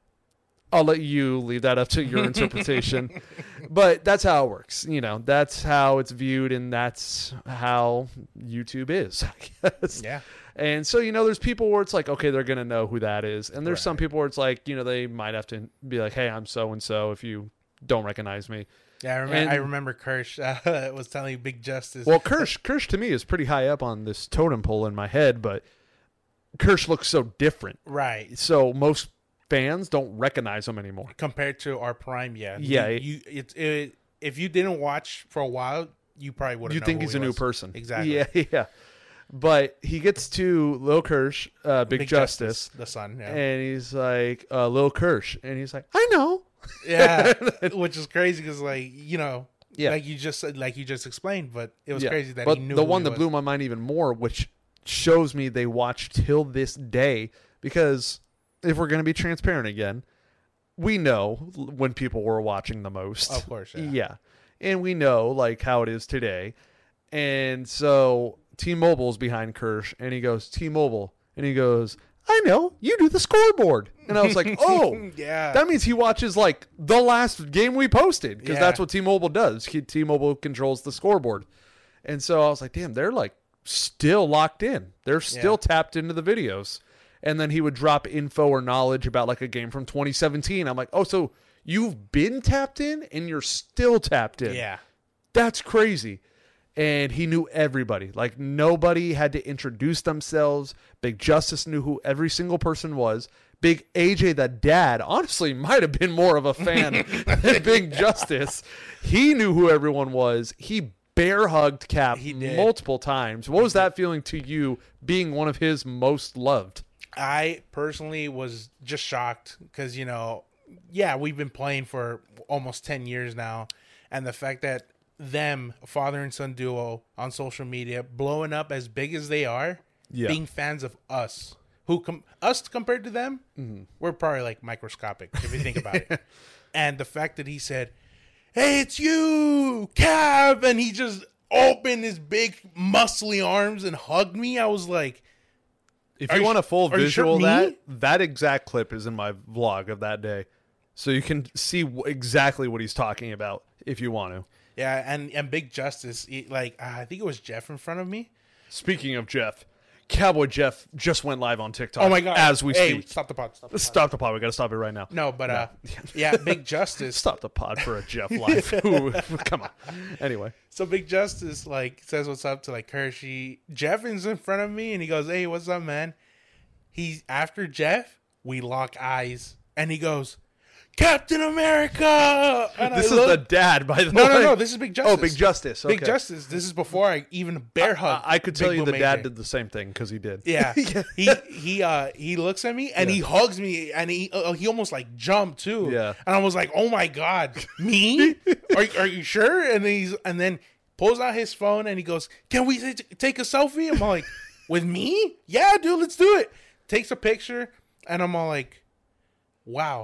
I'll let you leave that up to your interpretation. But that's how it works. You know, that's how it's viewed, and that's how YouTube is, I guess. Yeah. And so, you know, there's people where it's like, okay, they're going to know who that is. And there's right. some people where it's like, you know, they might have to be like, hey, I'm so-and-so if you don't recognize me. Yeah, I remember, and, I remember Kirsch uh, was telling you Big Justice. Well, Kirsch, Kirsch to me is pretty high up on this totem pole in my head, but Kirsch looks so different. Right. So most fans don't recognize him anymore. Compared to our prime, yeah. Yeah. You, you, it, it, if you didn't watch for a while, you probably would have You think he's he a new was. person. Exactly. Yeah, yeah. But he gets to Lil Kirsch, uh, Big, Big Justice, Justice, the son, yeah. and he's like, uh, Lil Kirsch, and he's like, I know. Yeah, which is crazy because, like, you know, yeah. like you just like you just explained, but it was yeah. crazy that but he knew. The who one he that was. blew my mind even more, which shows me they watch till this day, because if we're going to be transparent again, we know when people were watching the most. Of course, yeah. Yeah. And we know, like, how it is today. And so T-Mobile's behind Kirsch, and he goes, T-Mobile. And he goes, I know, you do the scoreboard. And I was like, oh, yeah. That means he watches, like, the last game we posted, because yeah. that's what T-Mobile does. He, T-Mobile controls the scoreboard. And so I was like, damn, they're, like, still locked in. They're still yeah. tapped into the videos. And then he would drop info or knowledge about, like, a game from twenty seventeen. I'm like, oh, so you've been tapped in and you're still tapped in. Yeah. That's crazy. And he knew everybody. Like, nobody had to introduce themselves. Big Justice knew who every single person was. Big A J, the dad, honestly might have been more of a fan than Big Justice. He knew who everyone was. He bear hugged Cap multiple times. What was that feeling to you, being one of his most loved? I personally was just shocked because, you know, yeah, we've been playing for almost ten years now. And the fact that them, father and son duo on social media, blowing up as big as they are, Yeah. being fans of us, who com- us compared to them, Mm-hmm. we're probably like microscopic if you think about it. And the fact that he said, "Hey, it's you, Cav," and he just opened his big muscly arms and hugged me, I was like, If Are you you want a sh- full are you sure visual of me? that, that exact clip is in my vlog of that day. So you can see w- exactly what he's talking about if you want to. yeah, and, and Big Justice, he, like, uh, I think it was Jeff in front of me. Speaking of Jeff, Cowboy Jeff just went live on TikTok. Oh my God. As we hey, speak. Stop the pod. Stop the pod. Stop the pod. We got to stop it right now. No, but, uh, yeah, Big Justice. Stop the pod for a Jeff live. Ooh, come on. Anyway. So Big Justice, like, says what's up to, like, Hershey. Jeff is in front of me, and he goes, "Hey, what's up, man?" He's after Jeff. We lock eyes, and he goes, "Captain America!" And This I is look- the dad, by the No, way. no, no. This is Big Justice. Oh, Big Justice. Okay. Big Justice. This is before I even bear hug. I, I could tell Big you the Boom dad A J. did the same thing because he did. Yeah, he he uh he looks at me and he hugs me and he uh, he almost like jumped too. Yeah. and I was like, "Oh my God, me? are are you sure?" And then he's and then pulls out his phone and he goes, "Can we t- take a selfie?" I'm all like, "With me? Yeah, dude, let's do it." Takes a picture and I'm all like, "Wow,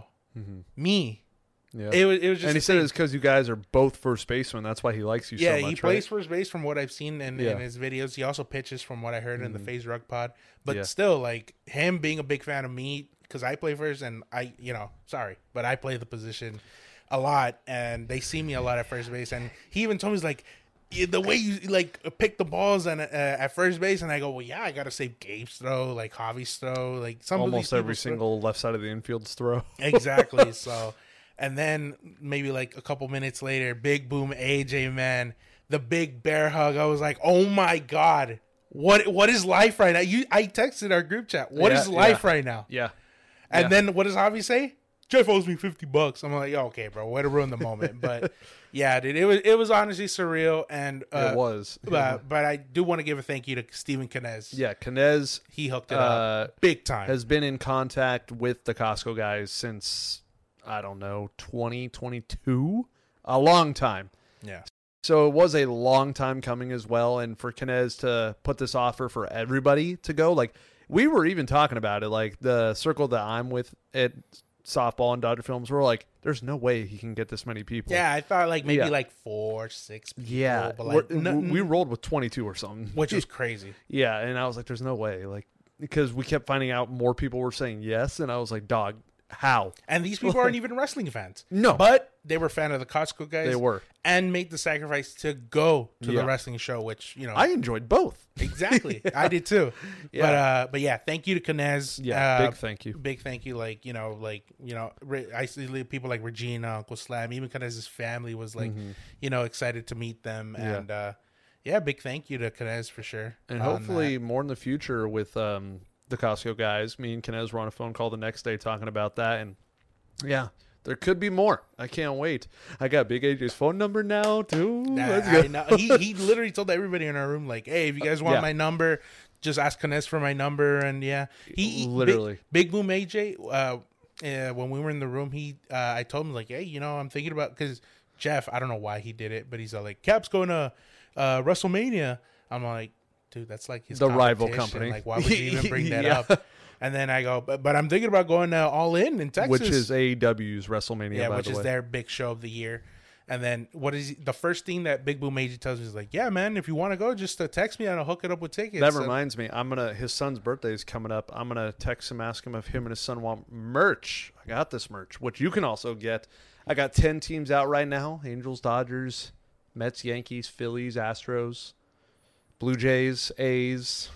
me." Yeah. It was it was just and he a said thing. it's because you guys are both first basemen. That's why he likes you Yeah, so much. he plays right? first base from what I've seen in, Yeah. in his videos. He also pitches from what I heard in the FaZe Rug Pod. But Yeah. still, like, him being a big fan of me, because I play first and I, you know, sorry, but I play the position a lot and they see me a lot at first base. And he even told me, he's like, "Yeah, the way you, like, pick the balls and uh, at first base." And I go, "Well, yeah, I got to save Gabe's throw, like, Javi's throw, like, some of these Almost every people's throw." single left side of the infield's throw. Exactly. So, and then maybe like a couple minutes later, Big Boom A J, man, the big bear hug. I was like, "Oh my God, what what is life right now?" You, I texted our group chat, "What Yeah, is life yeah. right now?" Yeah. And Yeah. then what does Javi say? "Jeff owes me fifty bucks." I'm like, "Oh, okay, bro, way to ruin the moment." But yeah, dude, it was it was honestly surreal, and uh, it was. But, but I do want to give a thank you to Steven Canez. Yeah, Canez He hooked it uh, up big time. has been in contact with the Costco guys since, I don't know, twenty twenty-two? A long time. Yeah. So it was a long time coming as well. And for Canez to put this offer for everybody to go, like, we were even talking about it, like the circle that I'm with at softball and Dodger Films, we're like, there's no way he can get this many people. Yeah, I thought like maybe Yeah. like four, six people. Yeah. but like We're- n- we rolled with twenty-two or something. which was crazy. Yeah, and I was like, "There's no way," like because we kept finding out more people were saying yes, and I was like, "Dog, how?" And these people aren't even wrestling fans. No. But they were a fan of the Costco guys. They were. And made the sacrifice to go to Yeah. the wrestling show, which, you know. I enjoyed both. exactly. I did too. Yeah. But uh but yeah, thank you to Canez. Yeah, Uh, big thank you. Big thank you. Like, you know, like, you know, Re- I see people like Regina, Uncle Slam, even Canez's family was like, you know, excited to meet them. Mm-hmm. Yeah. And uh yeah, big thank you to Canez for sure. And on hopefully more in the future with um, the Costco guys. Me and Canez were on a phone call the next day talking about that, and yeah, there could be more. I can't wait. I got Big A J's phone number now too. Nah, Let's go. I know. He he literally told everybody in our room, like, "Hey, if you guys want Yeah. my number, just ask Canez for my number." And yeah, he Literally. Big, Big Boom A J. Uh, uh, when we were in the room, he uh, I told him like, "Hey, you know, I'm thinking about," because Jeff, I don't know why he did it, but he's all like, "Cap's going to uh, WrestleMania." I'm like, dude, that's like his The rival competition. company. Like, why would you even bring that Yeah. up? And then I go, but, but I'm thinking about going uh, All In in Texas, Which is A E W's WrestleMania, yeah, by which the is way. their big show of the year. And then what is the first thing that Big Boom A J tells me is like, "Yeah, man, if you want to go, just uh, text me and I'll hook it up with tickets." That So- reminds me, I'm gonna. His son's birthday is coming up. I'm gonna text him, ask him if him and his son want merch. I got this merch, which you can also get. I got ten teams out right now: Angels, Dodgers, Mets, Yankees, Phillies, Astros, Blue Jays, A's,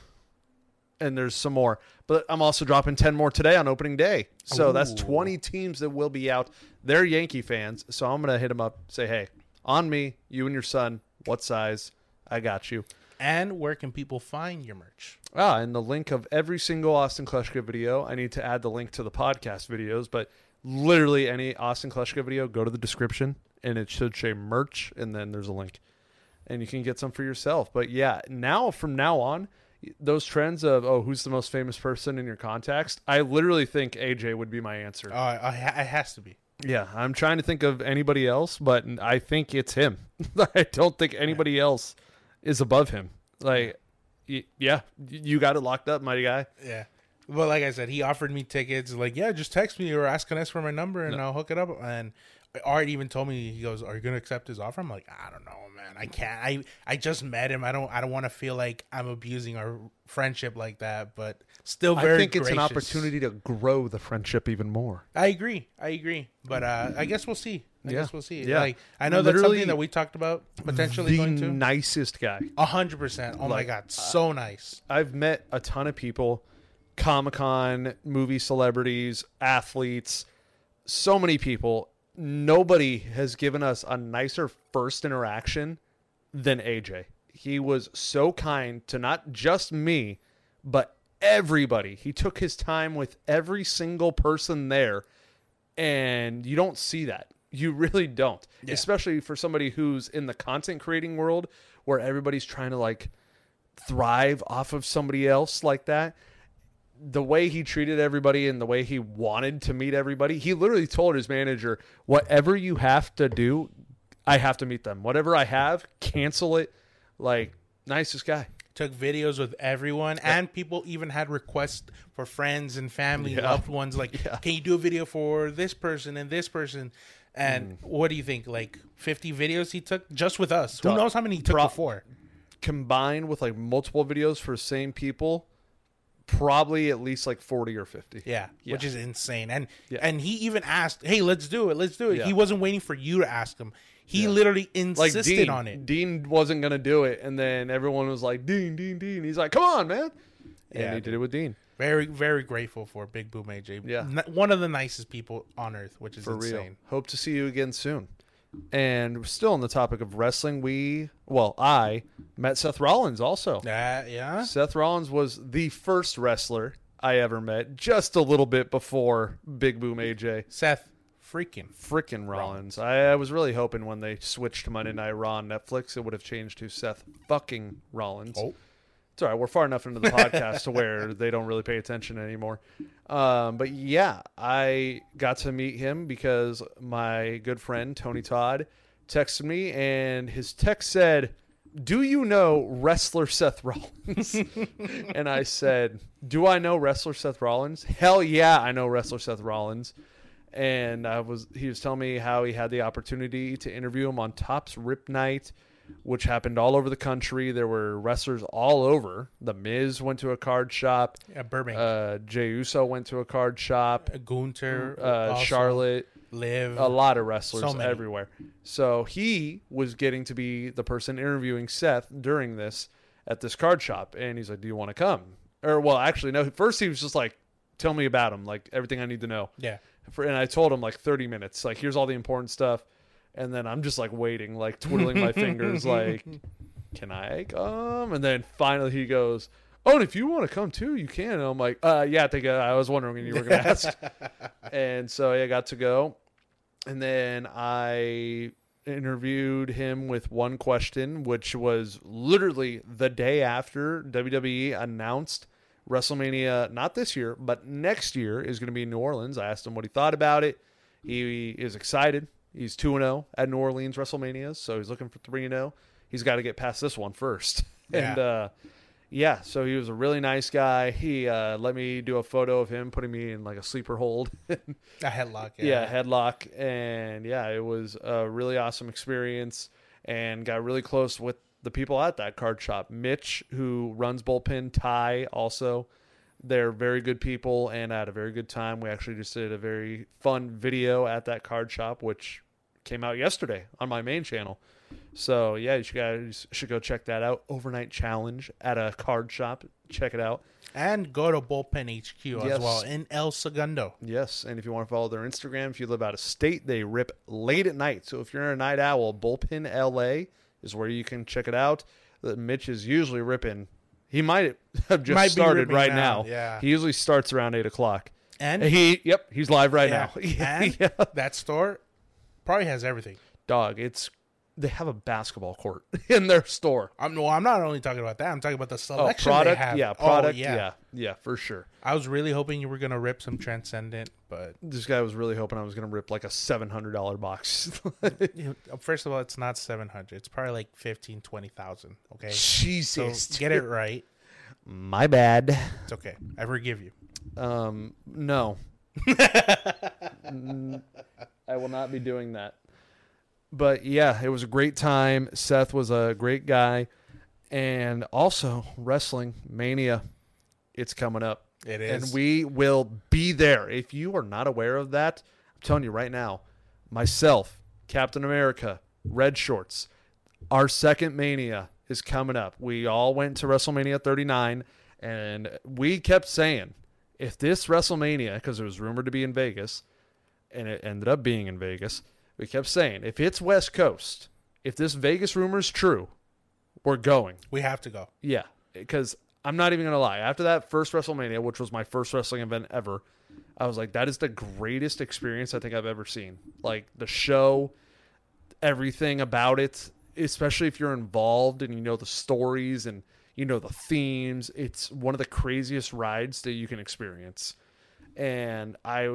and there's some more. But I'm also dropping ten more today on opening day. So that's Ooh. twenty teams that will be out. They're Yankee fans, so I'm gonna hit them up, say, "Hey, on me, you and your son. What size? I got you." And where can people find your merch? Ah, and the link of every single Austin Kleschka video. I need to add the link to the podcast videos, but literally any Austin Kleschka video, go to the description, and it should say merch, and then there's a link. And you can get some for yourself. But yeah, now, from now on, those trends of, oh, who's the most famous person in your context? I literally think A J would be my answer. Oh, uh, it has to be. Yeah, I'm trying to think of anybody else, but I think it's him. I don't think anybody yeah. else is above him. Like, y- yeah, you got it locked up, mighty guy. Yeah. Well, like I said, he offered me tickets. Like, yeah, just text me or ask Kness for my number, and no. I'll hook it up. And Art even told me, he goes, "Are you gonna accept his offer?" I'm like, I don't know, man. I can't. I I just met him. I don't. I don't want to feel like I'm abusing our friendship like that. But still, very. I think it's gracious. an opportunity to grow the friendship even more. I agree. I agree. But uh, I guess we'll see. I yeah. guess we'll see. Yeah. Like, I know Literally, that's something that we talked about potentially the going to. Nicest guy. A hundred percent. Oh like, my god, so nice. I've met a ton of people, Comic-Con, movie celebrities, athletes, so many people. Nobody has given us a nicer first interaction than A J. He was so kind to not just me, but everybody. He took his time with every single person there, and you don't see that. You really don't. Yeah. Especially for somebody who's in the content creating world where everybody's trying to like thrive off of somebody else like that. The way he treated everybody and the way he wanted to meet everybody, he literally told his manager, whatever you have to do, I have to meet them. Whatever I have, cancel it. Like, nicest guy. Took videos with everyone, yeah. and people even had requests for friends and family, yeah. loved ones. Like, yeah. can you do a video for this person and this person? And mm. what do you think? Like fifty videos he took just with us. Who knows how many he took Pro- before? Combined with like multiple videos for the same people, probably at least like forty or fifty. Yeah, yeah. Which is insane. And yeah. and he even asked, hey, let's do it. Let's do it. Yeah. He wasn't waiting for you to ask him. He yeah. literally insisted like Dean, on it. Dean wasn't going to do it. And then everyone was like, Dean, Dean, Dean. He's like, come on, man. And yeah, he did it with Dean. Very, very grateful for Big Boom A J. Yeah. One of the nicest people on earth, which is for insane. Real. Hope to see you again soon. And we're still on the topic of wrestling. We, well, I met Seth Rollins also. Uh, yeah. Seth Rollins was the first wrestler I ever met, just a little bit before Big Boom A J. Seth freaking freaking Rollins. Rollins. I, I was really hoping when they switched to Monday Night Raw on Netflix, it would have changed to Seth fucking Rollins. Oh. It's all right. We're far enough into the podcast to where they don't really pay attention anymore. Um, but yeah, I got to meet him because my good friend Tony Todd texted me, and his text said, do you know wrestler Seth Rollins? And I said, do I know wrestler Seth Rollins? Hell yeah, I know wrestler Seth Rollins. And I was he was telling me how he had the opportunity to interview him on Topps Rip Night, which happened all over the country. There were wrestlers all over. The Miz went to a card shop. Yeah, Burbank. Uh, Jey Uso went to a card shop. Uh, Gunther. Uh, Charlotte. Liv. A lot of wrestlers so everywhere. So he was getting to be the person interviewing Seth during this at this card shop. And he's like, do you want to come? Or, well, actually, no. First he was just like, tell me about him. Like, everything I need to know. Yeah. For, and I told him like thirty minutes. Like, here's all the important stuff. And then I'm just like waiting, like twiddling my fingers, like, can I come? And then finally he goes, oh, and if you want to come too, you can. And I'm like, uh, yeah, I think uh, I was wondering when you were going to ask. And so I got to go. And then I interviewed him with one question, which was literally the day after W W E announced WrestleMania, not this year, but next year is going to be in New Orleans. I asked him what he thought about it. He is excited. He's two and oh at New Orleans WrestleManias, so he's looking for three and oh. He's got to get past this one first. Yeah. And, uh, yeah, so he was a really nice guy. He uh, let me do a photo of him putting me in, like, a sleeper hold. A headlock, yeah. Yeah, headlock. And, yeah, it was a really awesome experience and got really close with the people at that card shop. Mitch, who runs Bullpen, Ty also. They're very good people, and I had a very good time. We actually just did a very fun video at that card shop, which came out yesterday on my main channel. So, yeah, you guys should go check that out. Overnight challenge at a card shop. Check it out. And go to Bullpen H Q yes. as well in El Segundo. Yes, and if you want to follow their Instagram, if you live out of state, they rip late at night. So if you're a night owl, Bullpen L A is where you can check it out. Mitch is usually ripping. He might have just might started right now. now. Yeah. He usually starts around eight o'clock. And he, yep, he's live right yeah. now. And yeah. that store probably has everything. Dog, it's They have a basketball court in their store. I'm no, I'm not only talking about that. I'm talking about the Oh, selection product, they have. yeah, Oh, product, yeah. yeah, yeah, for sure. I was really hoping you were gonna rip some Transcendent, but This guy was really hoping I was going to rip like a seven hundred dollars box. you know, first of all, it's not seven hundred. It's probably like fifteen, twenty thousand. Okay, Jesus. so get it right. My bad. It's okay. I forgive you. Um, no. Mm, I will not be doing that. But yeah, it was a great time. Seth was a great guy. And also, Wrestling Mania, it's coming up. It is. And we will be there. If you are not aware of that, I'm telling you right now, myself, Captain America, Red Shorts, our second Mania is coming up. We all went to WrestleMania thirty-nine, and we kept saying, if this WrestleMania, because it was rumored to be in Vegas, and it ended up being in Vegas, we kept saying, if it's West Coast, if this Vegas rumor is true, we're going. We have to go. Yeah, because I'm not even going to lie. After that first WrestleMania, which was my first wrestling event ever, I was like, that is the greatest experience I think I've ever seen. Like, the show, everything about it, especially if you're involved and you know the stories and you know the themes. It's one of the craziest rides that you can experience. And I,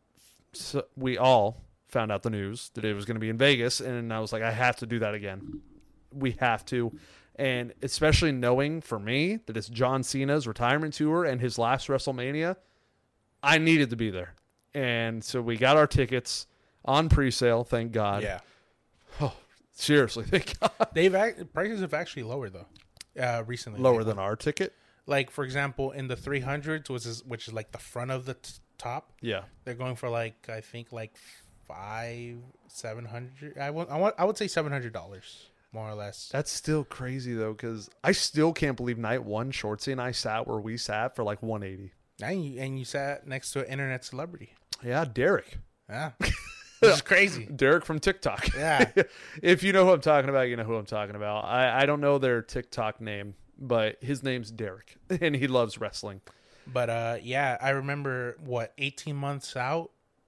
so we all found out the news that it was going to be in Vegas, and I was like, I have to do that again. We have to. And especially knowing for me that it's John Cena's retirement tour and his last WrestleMania, I needed to be there. And so we got our tickets on pre-sale, thank God. Yeah. Oh, seriously, thank God. They've act- prices have actually lowered though. Uh, recently. Lower than our ticket? Like, for example, in the three hundreds, which is which is like the front of the t- top, Yeah. they're going for like I think like five, seven hundred. I want I want I would say seven hundred dollars more or less. That's still crazy though, because I still can't believe night one, Shortsy and I sat where we sat for like one eighty. And you, and you sat next to an internet celebrity. Yeah, Derek. Yeah. Which is crazy. Derek from TikTok. Yeah. If you know who I'm talking about, you know who I'm talking about. I, I don't know their TikTok name, but his name's Derek, and he loves wrestling. But uh, yeah, I remember what eighteen months out.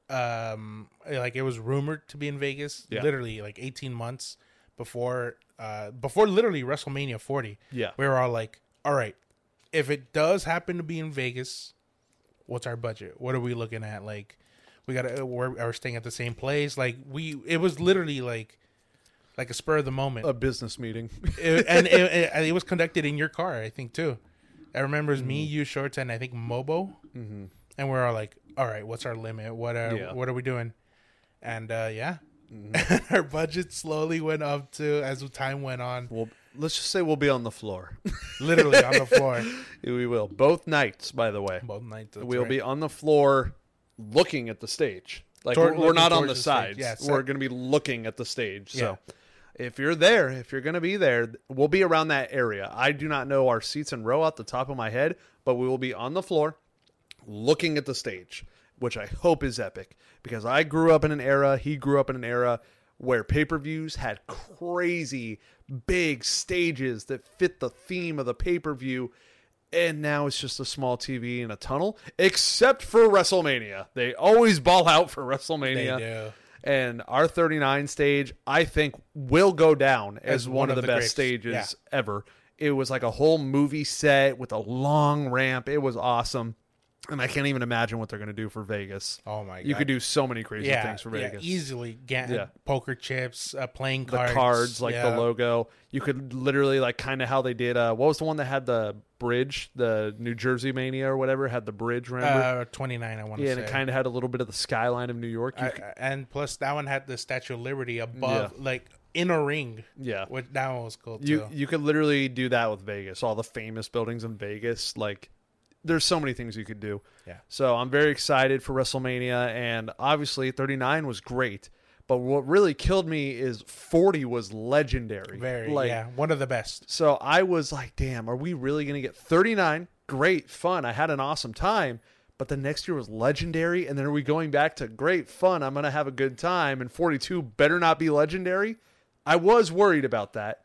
Um, like it was rumored to be in Vegas. Yeah. Literally, like eighteen months before, uh, before literally WrestleMania forty. Yeah. We were all like, all right, if it does happen to be in Vegas, what's our budget? What are we looking at? Like, we gotta we're, are we staying at the same place? Like we, it was literally like, like a spur of the moment, A business meeting. it, and it, it, it was conducted in your car, I think too. I remember it was me, you, Shorts, and I think Mobo, Mm-hmm. and we're all like, all right, what's our limit? What are Yeah. what are we doing? And uh, yeah, Mm-hmm. our budget slowly went up too as time went on. Well, let's just say we'll be on the floor. Literally on the floor. We will. Both nights, by the way. Both nights. that's We'll right. be on the floor looking at the stage. Like, Toward- we're, we're looking not on towards the the stage. sides. Yeah, we're set- going to be looking at the stage. So Yeah. if you're there, if you're going to be there, we'll be around that area. I do not know our seats in row at the top of my head, but we will be on the floor looking at the stage, which I hope is epic, because I grew up in an era, he grew up in an era where pay-per-views had crazy big stages that fit the theme of the pay-per-view, and now it's just a small T V in a tunnel, except for WrestleMania. They always ball out for WrestleMania. They do. And our thirty-nine stage, I think, will go down as, one, of the, best greats. stages Yeah. ever. It was like a whole movie set with a long ramp. It was awesome. And I can't even imagine what they're going to do for Vegas. Oh my god. You could do so many crazy yeah, things for yeah, Vegas. easily. Ga- Yeah. Poker chips, uh, playing The cards, cards, like yeah. the logo. You could literally, like, kind of how they did. Uh, what was the one that had the bridge? The New Jersey Mania or whatever had the bridge, remember? Uh, twenty-nine, I want to yeah, say. and it kind of had a little bit of the skyline of New York. You I- could- and plus, that one had the Statue of Liberty above, like in a ring. yeah. Which that one was cool You too. you could literally do that with Vegas. All the famous buildings in Vegas, like there's so many things you could do. Yeah. So I'm very excited for WrestleMania, and obviously thirty-nine was great. But what really killed me is forty was legendary. Very, like, yeah, one of the best. So I was like, damn, are we really gonna get thirty-nine? Great fun. I had an awesome time. But the next year was legendary, and then are we going back to great fun? I'm gonna have a good time, and forty-two better not be legendary. I was worried about that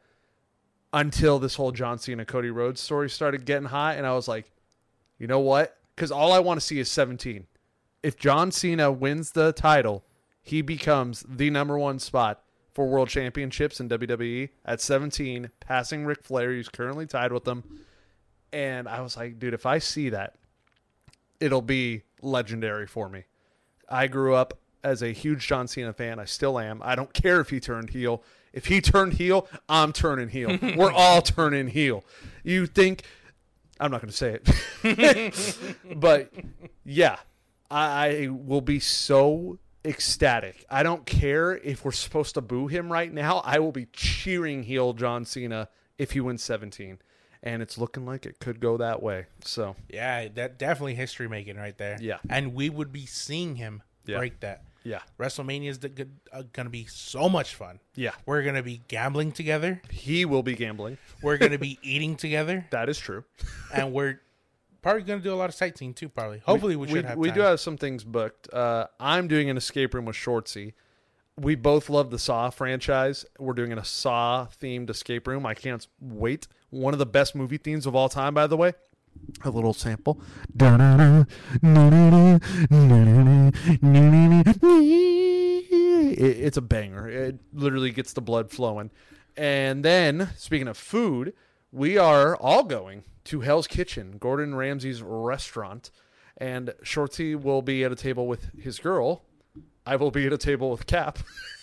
until this whole John Cena Cody Rhodes story started getting hot, and I was like, you know what? Because all I want to see is seventeen. If John Cena wins the title, he becomes the number one spot for world championships in W W E at seventeen, passing Ric Flair. He's currently tied with them. And I was like, dude, if I see that, it'll be legendary for me. I grew up as a huge John Cena fan. I still am. I don't care if he turned heel. If he turned heel, I'm turning heel. We're all turning heel. You think... I'm not going to say it. But, yeah, I, I will be so ecstatic. I don't care if we're supposed to boo him right now. I will be cheering heel John Cena if he wins seventeen. And it's looking like it could go that way. So Yeah, that definitely history making right there. Yeah. And we would be seeing him Yeah. break that. yeah, WrestleMania is uh, going to be so much fun. yeah. We're going to be gambling together. He will be gambling. We're going to be eating together. That is true. And we're probably going to do a lot of sightseeing too, probably. Hopefully we, should have We time. do have some things booked. Uh, I'm doing an escape room with Shortsy. We both love the Saw franchise. We're doing a Saw-themed escape room. I can't wait. One of the best movie themes of all time, by the way. A little sample. It's a banger. It literally gets the blood flowing. And then, speaking of food, we are all going to Hell's Kitchen, Gordon Ramsay's restaurant. And Shorty will be at a table with his girl. I will be at a table with Cap.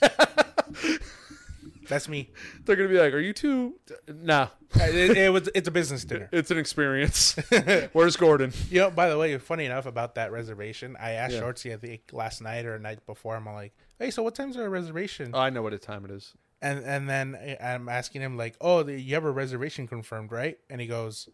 That's me. They're going to be like, are you two? Nah. it, it was. It's a business dinner. It's an experience. Where's Gordon? You know, by the way, funny enough about that reservation, I asked Yeah. Shortsy, I think last night or a night before, I'm like, hey, so what time's our reservation? Oh, I know what time it is. And and then I'm asking him, like, oh, the, you have a reservation confirmed, right? And he goes,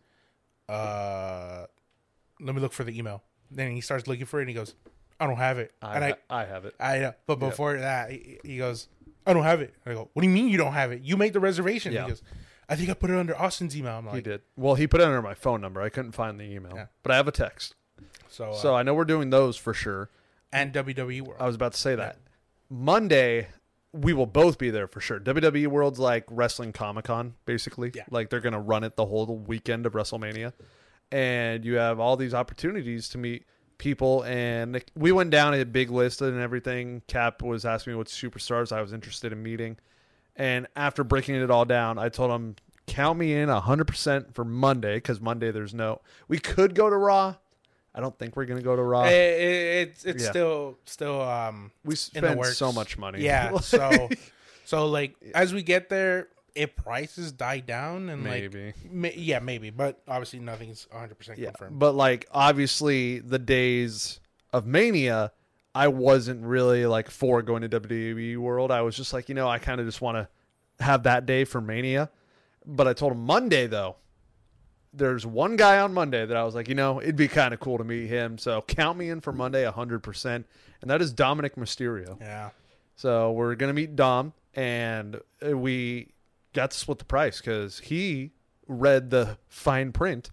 uh, let me look for the email. Then he starts looking for it, and he goes, I don't have it. I, and I, I have it. I know. But before that, he, he goes, I don't have it. I go, what do you mean you don't have it? You made the reservation. Yeah. He goes, I think I put it under Austin's email. I'm like, He did. Well, he put it under my phone number. I couldn't find the email. Yeah. But I have a text. So, uh, So I know we're doing those for sure. and W W E World. I was about to say that. Monday, we will both be there for sure. W W E World's like Wrestling Comic-Con, basically. Yeah. Like they're going to run it the whole weekend of WrestleMania. And you have all these opportunities to meet people. And we went down a big list and everything. Cap was asking me what superstars I was interested in meeting. And after breaking it all down, I told him, count me in one hundred percent for Monday, because Monday there's no... We could go to Raw. I don't think we're going to go to Raw. It, it, it's it's Yeah. still still um we in the spend works. so much money. Yeah. So so like as we get there, if prices die down and Maybe. like ma- yeah maybe, but obviously nothing's one hundred percent Yeah, confirmed. but like obviously the days of Mania, I wasn't really like for going to W W E World. I was just like, you know, I kind of just want to have that day for Mania. But I told him Monday though, there's one guy on Monday that I was like, you know, it'd be kind of cool to meet him. So count me in for Monday one hundred percent. And that is Dominic Mysterio. Yeah. So we're going to meet Dom, and we got to split the price because he read the fine print.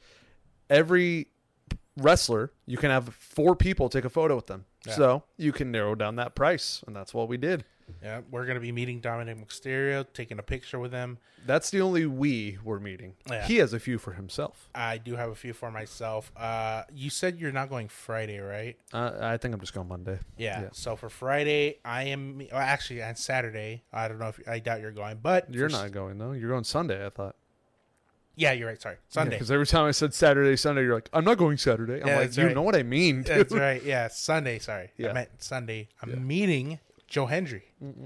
Every wrestler, you can have four people take a photo with them. Yeah. So you can narrow down that price, and that's what we did. Yeah, we're gonna be meeting Dominic Mysterio, taking a picture with him. That's the only we were meeting. Yeah. He has a few for himself. I do have a few for myself. Uh, you said you're not going Friday, right? Uh, I think I'm just going Monday. Yeah. Yeah. So for Friday, I am. Well, actually, on Saturday, I don't know if I doubt you're going, but You're for- not going, though. You're going Sunday, I thought. Yeah, you're right. Sorry, Sunday. Because every time I said Saturday, Sunday, you're like, I'm not going Saturday. I'm Yeah, like, that's you right. know what I mean, dude. That's right. Yeah, Sunday. Sorry, Yeah. I meant Sunday. I'm Yeah. meeting Joe Hendry.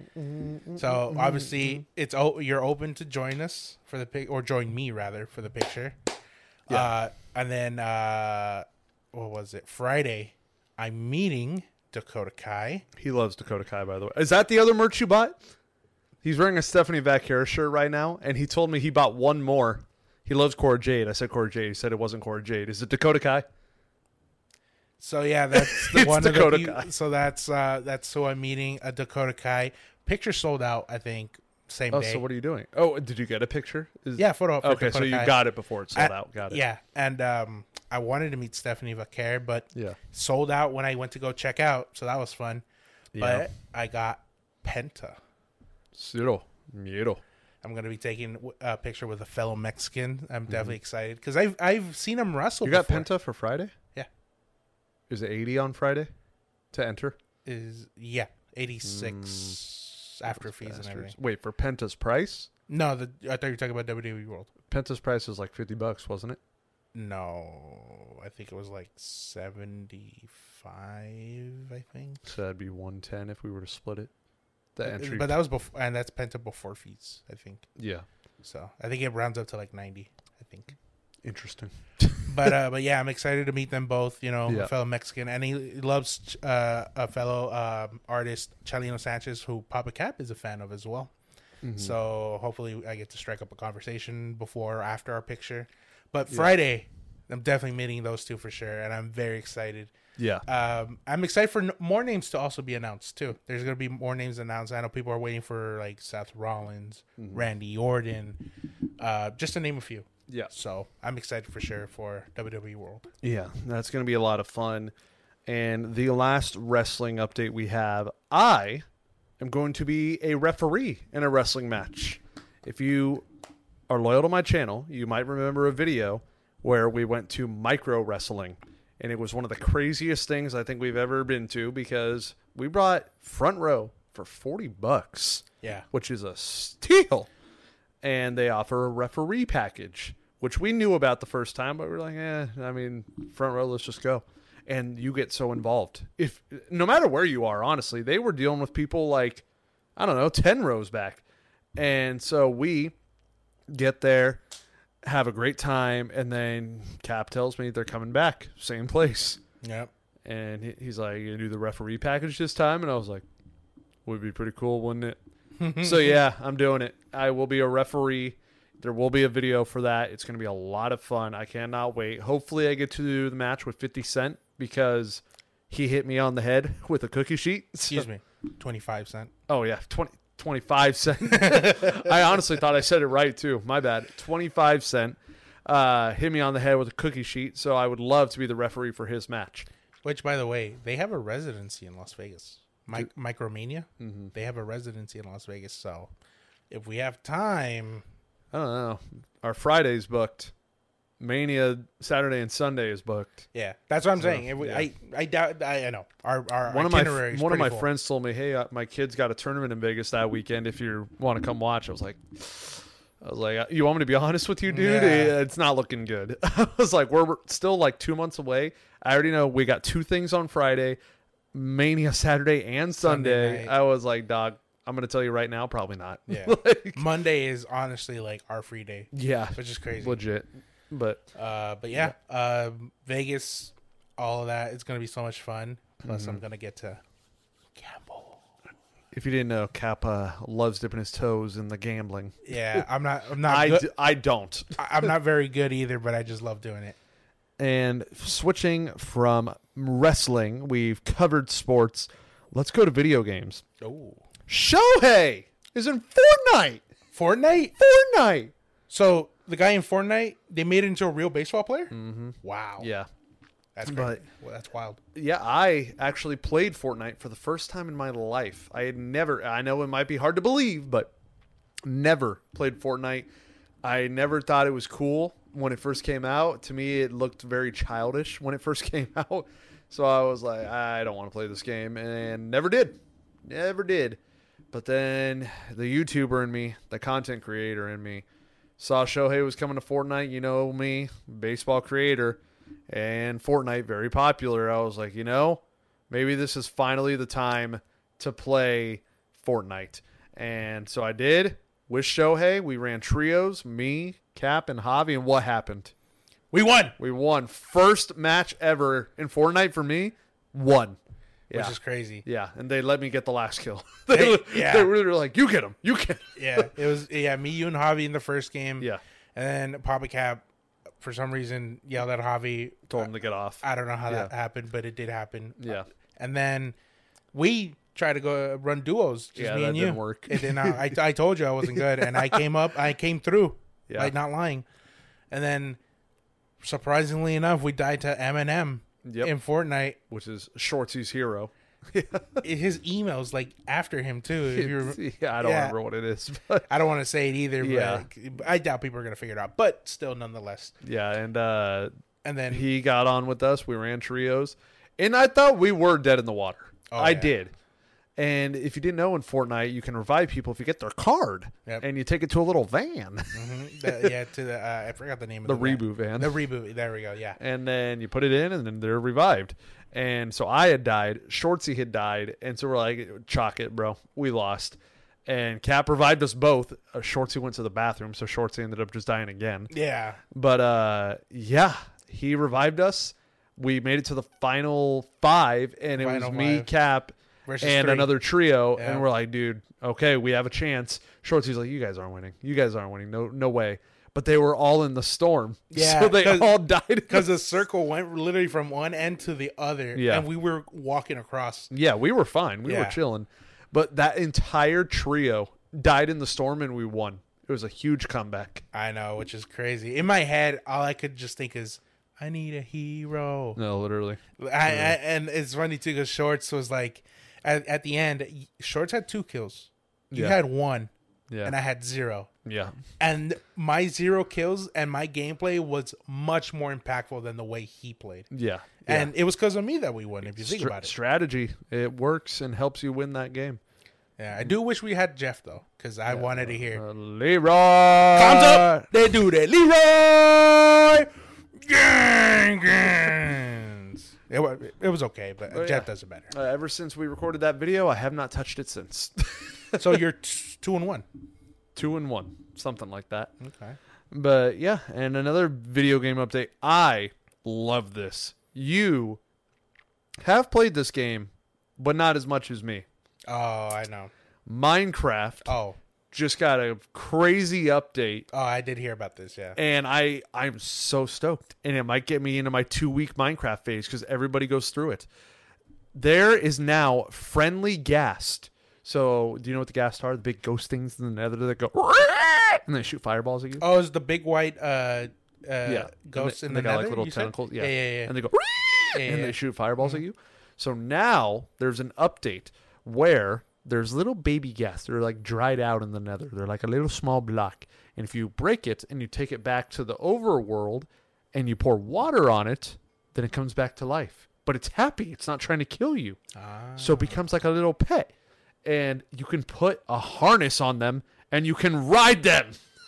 So obviously, it's o- you're open to join us for the pic, or join me rather for the picture. Yeah. Uh, and then uh, what was it? Friday, I'm meeting Dakota Kai. He loves Dakota Kai, by the way. Is that the other merch you bought? He's wearing a Stephanie Vaquera shirt right now, and he told me he bought one more. He loves Cora Jade. I said Cora Jade. He said it wasn't Cora Jade. Is it Dakota Kai? So yeah, that's the It's one. Dakota of the, Kai. So that's uh, that's who I'm meeting. A Dakota Kai picture sold out. I think same Oh, day. so what are you doing? Oh, did you get a picture? Is, Yeah, photo. op for Okay, Dakota so you Kai. got it before it sold I- out. Got it. Yeah, and um, I wanted to meet Stephanie Vaquer, but Yeah. sold out when I went to go check out. So that was fun. Yeah. But I got Penta. Ciro. Miedo. I'm gonna be taking a picture with a fellow Mexican. I'm definitely excited because I've I've seen him wrestle. Mm-hmm. You got before. Penta for Friday? Yeah. Is it eighty on Friday to enter? Is yeah eighty-six. after fees Bastards. and everything. Wait, for Penta's price? No, the, I thought you were talking about W W E World. Penta's price was like fifty bucks, wasn't it? No, I think it was like seventy-five. I think. So that'd be one ten if we were to split it. The But- entry. but that was before, and that's Penta before fees. I think. yeah. So I think it rounds up to like ninety. I think. Interesting. But uh, but yeah, I'm excited to meet them both. You know, Yeah. a fellow Mexican, and he loves uh, a fellow um, artist, Chalino Sanchez, who Papa Cap is a fan of as well. Mhm. So hopefully, I get to strike up a conversation before or after our picture. But Yeah. Friday, I'm definitely meeting those two for sure, and I'm very excited. Yeah. Um, I'm excited for n- more names to also be announced too. There's gonna be more names announced. I know people are waiting for like Seth Rollins, Mhm. Randy Orton, uh, just to name a few. Yeah. So I'm excited for sure for W W E World. Yeah, that's going to be a lot of fun. And the last wrestling update we have, I am going to be a referee in a wrestling match. If you are loyal to my channel, you might remember a video where we went to micro wrestling. And it was one of the craziest things I think we've ever been to because we brought front row for forty bucks, Yeah. which is a steal. And they offer a referee package, which we knew about the first time, but we we're like, eh, I mean, front row, let's just go. And you get so involved. If no matter where you are, honestly, they were dealing with people like, I don't know, ten rows back. And so we get there, have a great time, and then Cap tells me they're coming back, same place. Yep. And he- he's like, you gonna do the referee package this time? And I was like, would be pretty cool, wouldn't it? So yeah, I'm doing it. I will be a referee. There will be a video for that. It's going to be a lot of fun. I cannot wait. Hopefully I get to do the match with fifty Cent because he hit me on the head with a cookie sheet. Excuse me. twenty-five cent. Oh yeah, twenty, twenty-five cent. I honestly thought I said it right too. My bad. twenty-five cent uh, hit me on the head with a cookie sheet. So I would love to be the referee for his match. Which, by the way, they have a residency in Las Vegas. Mi- Micromania. Mm-hmm. They have a residency in Las Vegas. So if we have time, I don't know. Our Friday's booked. Mania Saturday and Sunday is booked. yeah, that's what I'm So, saying. If we, yeah. I I doubt. I, I know our our One of my itinerary is one of my pretty full. friends told me, "Hey, uh, my kid's got a tournament in Vegas that weekend. If you want to come watch," I was like, "I was like, you want me to be honest with you, dude? Yeah. It's not looking good." I was like, "We're, we're still like two months away. I already know we got two things on Friday, Mania Saturday and Sunday." Sunday night. I was like, "Dog, I'm gonna tell you right now, probably not." Yeah. Like, Monday is honestly like our free day, yeah, which is crazy. legit. But Uh, but yeah, uh, Vegas, all of that. It's gonna be so much fun. Plus, Mm-hmm. I'm gonna get to gamble. if you didn't know, Kappa loves dipping his toes in the gambling. Yeah, I'm not. I'm not. I, good. d- I don't. I- I'm not very good either, but I just love doing it. And switching from wrestling, we've covered sports. Let's go to video games. Oh, Shohei is in Fortnite. Fortnite. Fortnite. So the guy in Fortnite, they made it into a real baseball player. Mm-hmm. Wow. Yeah. that's but- crazy. Well, that's wild. Yeah, I actually played Fortnite for the first time in my life. I had never, I know it might be hard to believe, but never played Fortnite. I never thought it was cool when it first came out. To me, it looked very childish when it first came out. So I was like, I don't want to play this game, and never did. Never did. But then the YouTuber in me, the content creator in me, saw Shohei was coming to Fortnite. You know me, baseball creator, and Fortnite very popular. I was like, you know, maybe this is finally the time to play Fortnite. And so I did. With Shohei, we ran trios, me, Cap, and Javi. And what happened? We won, We won. First match ever in Fortnite for me. Won. Yeah. which is crazy. Yeah, and they let me get the last kill. they, Hey, were, yeah. they were like, you get him. You get him. Yeah, it was. Yeah, me, you, and Javi in the first game. Yeah. and then Papa Cap, for some reason, yelled at Javi. Told him to get off. I don't know how that Yeah. happened, but it did happen. Yeah. And then we tried to go run duos, just Yeah, me that and you. didn't work. And then I, I, I told you I wasn't good, and I came up, I came through, Yeah. like not lying. And then, surprisingly enough, we died to Eminem Yep. in Fortnite. Which is Shorty's hero. His emails like after him too. If you rem- yeah, I don't Yeah. remember what it is. But I don't want to say it either, Yeah. but I doubt people are gonna figure it out. But still, nonetheless. yeah, and uh, And then he got on with us. We ran trios. And I thought we were dead in the water. Oh, I yeah. did. And if you didn't know, in Fortnite, you can revive people if you get their card, Yep. and you take it to a little van, Mm-hmm. The, yeah, to the uh, I forgot the name the of the reboot van. van. The reboot. There we go. Yeah. And then you put it in, and then they're revived. And so I had died, Shortsy had died, and so we're like, chalk it, bro. We lost. And Cap revived us both. Uh, Shortsy went to the bathroom, so Shortsy ended up just dying again. Yeah. But uh, yeah, he revived us. We made it to the final five, and it Final was me, five. Cap, Versus and three. another trio. Yeah. And we're like, dude, okay, we have a chance. Shortsy's like, you guys aren't winning. You guys aren't winning. No, no way. But they were all in the storm. Yeah, So they 'cause- all died. Because the circle went literally from one end to the other. Yeah. And we were walking across. Yeah, we were fine. We were Yeah. chilling. But that entire trio died in the storm, and we won. It was a huge comeback. I know, which is crazy. In my head, all I could just think is, I need a hero. No, literally. I, I, and it's funny too because Shorts was like, at, at the end, Shorts had two kills. You Yeah. had one, Yeah. and I had zero. Yeah. And my zero kills and my gameplay was much more impactful than the way he played. Yeah. And it was because of me that we won, if you think Stra- about it. strategy. It works and helps you win that game. Yeah, I do wish we had Jeff, though, because I wanted to hear. Uh, Leroy. Thumbs up! They do that. Leroy Jenkins. It was, it was okay, but Oh, Jeff yeah. does it better. Uh, ever since we recorded that video, I have not touched it since. So you're t- two and one. Two and one. Something like that. Okay. But yeah, and another video game update. I love this. You have played this game, but not as much as me. Oh, I know. Minecraft Oh, just got a crazy update, oh, I did hear about this. Yeah. and I I'm so stoked, and it might get me into my two week Minecraft phase because everybody goes through it. There is now friendly ghast. So do you know what the ghast are? The big ghost things in the nether that go and they shoot fireballs at you. Oh, it's the big white uh, uh, yeah, ghosts and they, in they the got nether, like little you said? tentacles. Yeah. Yeah, yeah, yeah. And they go Yeah, and yeah. they shoot fireballs at you. So now there's an update where there's little baby ghast. They're like dried out in the nether. They're like a little small block. And if you break it and you take it back to the overworld and you pour water on it, then it comes back to life. But it's happy. It's not trying to kill you. Ah. So it becomes like a little pet. And you can put a harness on them and you can ride them.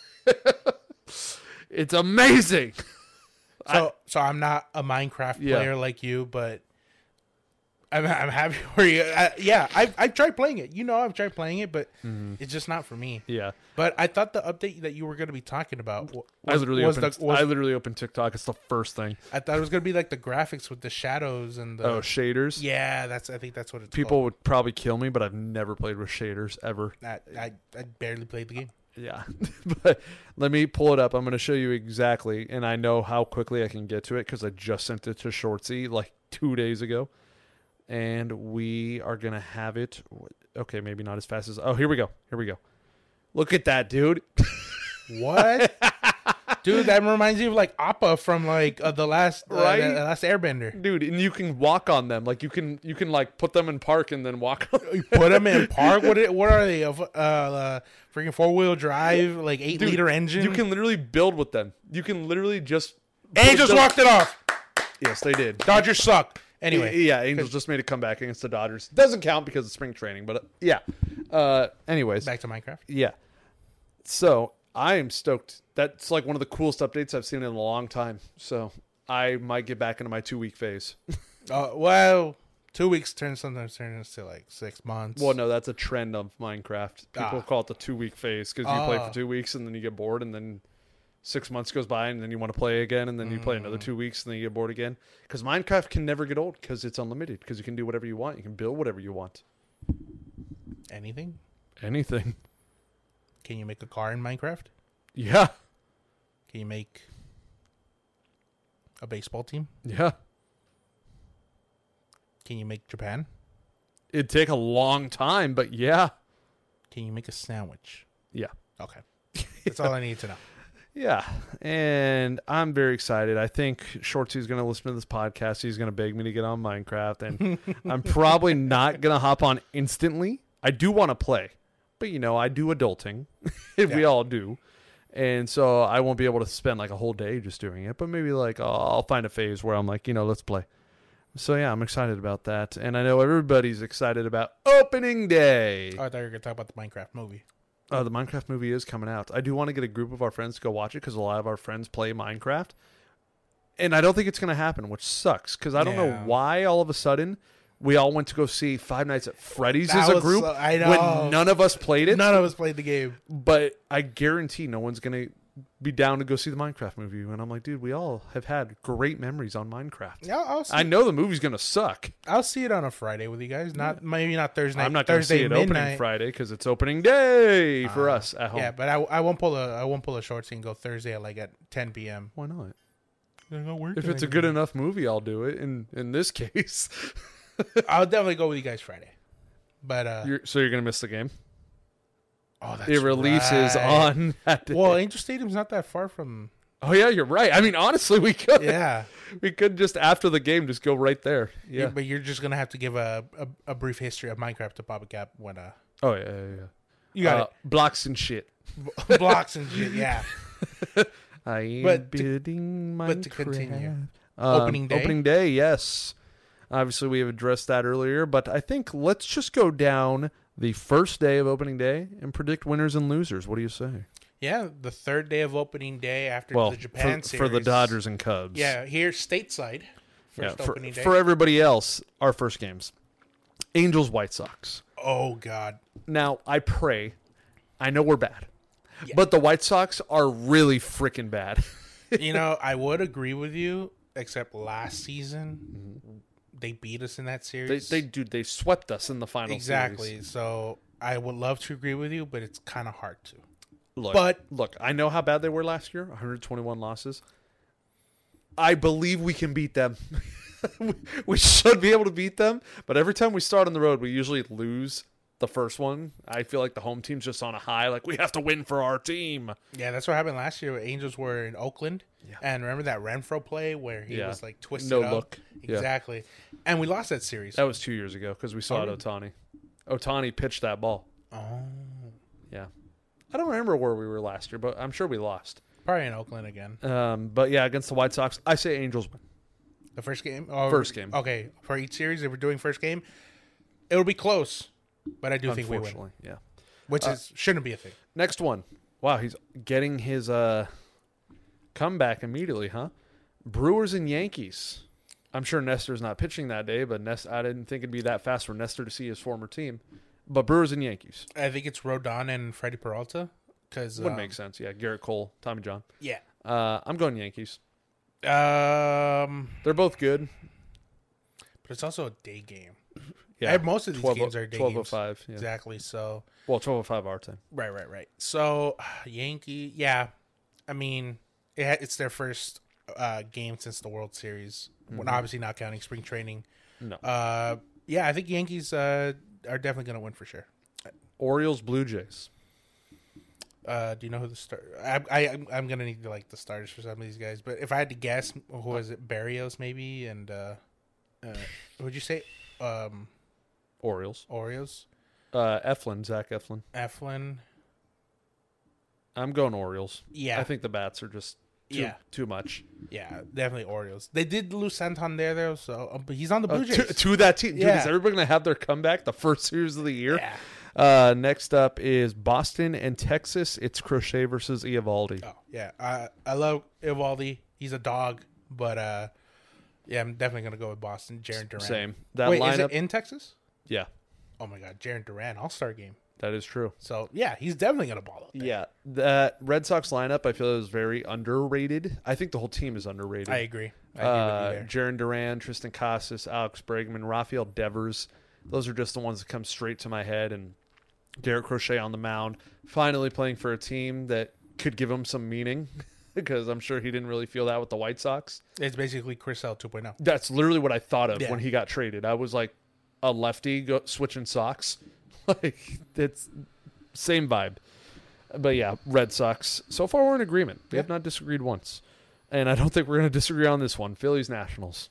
It's amazing. So, so I'm not a Minecraft Yeah. player like you, but I'm, I'm happy for you. I, yeah, I've, I've tried playing it. You know, I've tried playing it, but it's just not for me. Yeah. But I thought the update that you were going to be talking about was, I literally was opened, the, was, I literally opened TikTok. It's the first thing. I thought it was going to be like the graphics with the shadows and the. Oh, shaders. Yeah, that's. I think that's what it's. People would probably kill me, but I've never played with shaders ever. called. I, I I barely played the game. Yeah. But let me pull it up. I'm going to show you exactly, and I know how quickly I can get to it because I just sent it to Shortsy like two days ago. And we are going to have it. Okay, maybe not as fast as. Oh, here we go. Here we go. Look at that, dude. What? Dude, that reminds me of like Appa from like uh, the last uh, Right? the last Airbender. Dude, and you can walk on them. Like you can you can like put them in park and then walk on them. Put them in park. What? It, what are they? Uh, uh, freaking four wheel drive, like eight Dude, liter engine. You can literally build with them. You can literally just. Angels them- walked it off. Yes, they did. Dodgers suck. Anyway, Yeah, Angels just made a comeback against the Dodgers. Doesn't count because of spring training, but uh, yeah. Uh, anyways, back to Minecraft. yeah. So I am stoked. That's like one of the coolest updates I've seen in a long time. So I might get back into my two week phase. Uh, well, two weeks turns sometimes turns to like six months. Well, no, that's a trend of Minecraft. People Ah. call it the two week phase because you play Ah. for two weeks and then you get bored, and then six months goes by and then you want to play again, and then you play Mm. another two weeks and then you get bored again. Because Minecraft can never get old because it's unlimited. Because you can do whatever you want. You can build whatever you want. Anything? Anything. Can you make a car in Minecraft? Yeah. Can you make a baseball team? Yeah. Can you make Japan? It'd take a long time, but yeah. Can you make a sandwich? Yeah. Okay. That's all I need to know. Yeah. And I'm very excited. I think Shortsy's going to listen to this podcast. He's going to beg me to get on Minecraft. And I'm probably not going to hop on instantly. I do want to play. But, you know, I do adulting. We Yeah. all do. And so I won't be able to spend like a whole day just doing it. But maybe like I'll, I'll find a phase where I'm like, you know, let's play. So yeah, I'm excited about that, and I know everybody's excited about opening day. Oh, I thought you were gonna talk about the Minecraft movie. Oh, the Minecraft movie is coming out. I do want to get a group of our friends to go watch it because a lot of our friends play Minecraft, and I don't think it's going to happen, which sucks because I don't know Yeah. why all of a sudden we all went to go see Five Nights at Freddy's That as a was group so- I know. when none of us played it. None of us played the game. But I guarantee no one's going to be down to go see the Minecraft movie. And I'm like, dude, we all have had great memories on Minecraft. Yeah, I'll see. I know the movie's going to suck. I'll see it on a Friday with you guys. Not maybe not Thursday. I'm not going to Thursday see it midnight. opening Friday because it's opening day for Uh, us at home. Yeah, but I, I won't pull a I won't pull a short scene. Go Thursday at like at ten p.m. Why not? I got work If it's a good enough movie, I'll do it. In in this case, I'll definitely go with you guys Friday. But uh, you're, so you're gonna miss the game. oh, that's It releases right. on that day. Well, Angel Stadium's not that far from. Oh yeah, you're right. I mean, honestly, we could. Yeah, We could just after the game just go right there. yeah. Yeah. But you're just gonna have to give a a, a brief history of Minecraft to Papa Cap when uh Oh yeah, yeah, yeah. you got Uh, blocks and shit. it blocks and shit. Yeah, I am But to- building Minecraft. but to continue. Um, Opening day? Opening day, yes. Obviously, we have addressed that earlier, but I think let's just go down the first day of opening day and predict winners and losers. What do you say? yeah. The third day of opening day after Well, the Japan for, series for the Dodgers and Cubs. Yeah, here stateside. Yeah, First for, opening day. for everybody else, our first games. Angels, White Sox. oh God. Now, I pray. I know we're bad. Yeah. But the White Sox are really freaking bad. You know, I would agree with you, except last season they beat us in that they, series. they dude, they swept us in the final exactly. series. So I would love to agree with you, but it's kind of hard to. Look, But- look, I know how bad they were last year, one hundred twenty-one losses. I believe we can beat them. we, we should be able to beat them, but every time we start on the road, we usually lose the first one. I feel like the home team's just on a high, like we have to win for our team. Yeah, that's what happened last year. Angels were in Oakland, Yeah. and remember that Renfro play where he Yeah. was like twisted No up? look. Yeah. Exactly, and we lost that series. That was two years ago because we saw Oh, it really? Otani. Otani pitched that ball. Oh, Yeah. I don't remember where we were last year, but I'm sure we lost. probably in Oakland again. Um, but yeah, against the White Sox, I say Angels win. The first game. Oh, First game. Okay, for each series, if we're doing first game, it'll be close, but I do think we win, Unfortunately, yeah. which is shouldn't be a thing. Next one. Wow, he's getting his uh, comeback immediately, huh? Brewers and Yankees. I'm sure Nestor's not pitching that day, but Nest, I didn't think it'd be that fast for Nestor to see his former team. But Brewers and Yankees. I think it's Rodon and Freddie Peralta because Wouldn't make sense. Yeah, Garrett Cole, Tommy John. Yeah. Uh, I'm going Yankees. Um, They're both good. but it's also a day game. Yeah, I- most of these twelve, games are day twelve games. oh five. Yeah. Exactly. So Well, twelve oh five our time. right, right, right. So Yankee, yeah. I mean, it, ha- it's their first uh, game since the World Series. Mm-hmm. Well, obviously not counting spring training. No. Uh, yeah, I think Yankees uh, are definitely going to win for sure. Orioles, Blue Jays. Uh, do you know who the start? I, I I'm- I'm gonna need to like the starters for some of these guys. But if I had to guess, who was it? Barrios maybe, and uh, uh, would you say um, Orioles. Oreos? Uh, Eflin, Zach Eflin. Eflin. I'm going Orioles. Yeah, I think the bats are just too, Yeah. too much. yeah, definitely Orioles. They did lose Santander though, so uh, but he's on the Blue Uh, Jays. to, to that team. Dude, Yeah. is everybody going to have their comeback the first series of the year? Yeah. Uh, next up is Boston and Texas. It's Crochet versus Eovaldi. Oh yeah, I I love Ivaldi. He's a dog, but uh, yeah, I'm definitely gonna go with Boston. Jaron Duran. Same. That Wait, lineup. is it in Texas? yeah, Oh my God, Jaron Duran, All Star game. that is true. So yeah, he's definitely gonna ball up. there. Yeah, that Red Sox lineup I feel is very underrated. I think the whole team is underrated. I agree. I agree uh, with you there. Jaron Duran, Tristan Casas, Alex Bregman, Rafael Devers. Those are just the ones that come straight to my head. And Garrett Crochet on the mound, finally playing for a team that could give him some meaning, because I'm sure he didn't really feel that with the White Sox. It's basically Chris L two point oh. That's literally what I thought of Yeah. when he got traded. I was like a lefty go, switching socks. Like, it's same vibe. But yeah, Red Sox. So far, we're in agreement. We Yeah. have not disagreed once. And I don't think we're going to disagree on this one. Phillies Nationals.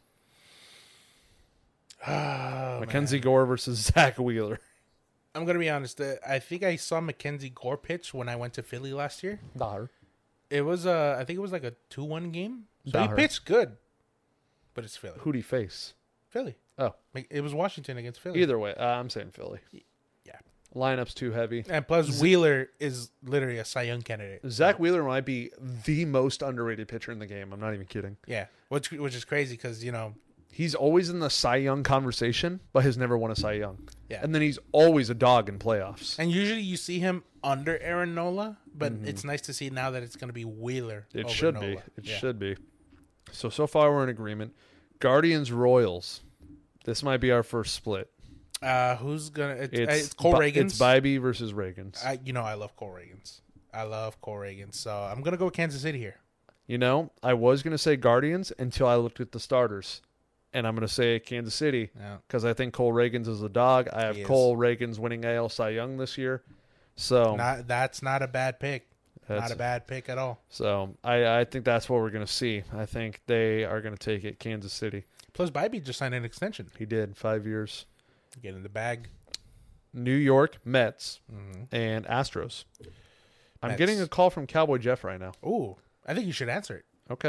Oh, Mackenzie man. Gore versus Zach Wheeler. I'm gonna be honest. uh, I think I saw Mackenzie Gore pitch when I went to Philly last year. Dar. It was uh, I think it was like a two one game. So Daher. he pitched good, but it's Philly. Who'd he face? Philly. Oh, It was Washington against Philly. either way, uh, I'm saying Philly. Yeah. Lineup's too heavy. And plus, Wheeler is literally a Cy Young candidate. Zach Wheeler might be the most underrated pitcher in the game. I'm not even kidding. Yeah, which which is crazy because, you know, He's always in the Cy Young conversation, but has never won a Cy Young. Yeah. And then he's always a dog in playoffs. and usually you see him under Aaron Nola, but it's nice to see now that it's going to be Wheeler. It over should Nola. be. It Yeah. should be. So, so far we're in agreement. Guardians Royals. This might be our first split. Uh, who's gonna? It's, It's, it's Cole Bi- Reagans. It's Bybee versus Reagans. I, you know, I love Cole Reagans. I love Cole Reagans. So I'm gonna go with Kansas City here. You know, I was going to say Guardians until I looked at the starters. And I'm going to say Kansas City Yeah. because I think Cole Reagans is a dog. I have He is. Cole Reagans winning A L Cy Young this year. So, Not that's not a bad pick. That's- Not a bad pick at all. so I, I think that's what we're going to see. I think they are going to take it Kansas City. Plus, Bybee just signed an extension. He did five years. Get in the bag. New York Mets Mm-hmm. and Astros. I'm Mets. getting a call from Cowboy Jeff right now. Ooh, I think you should answer it. Okay.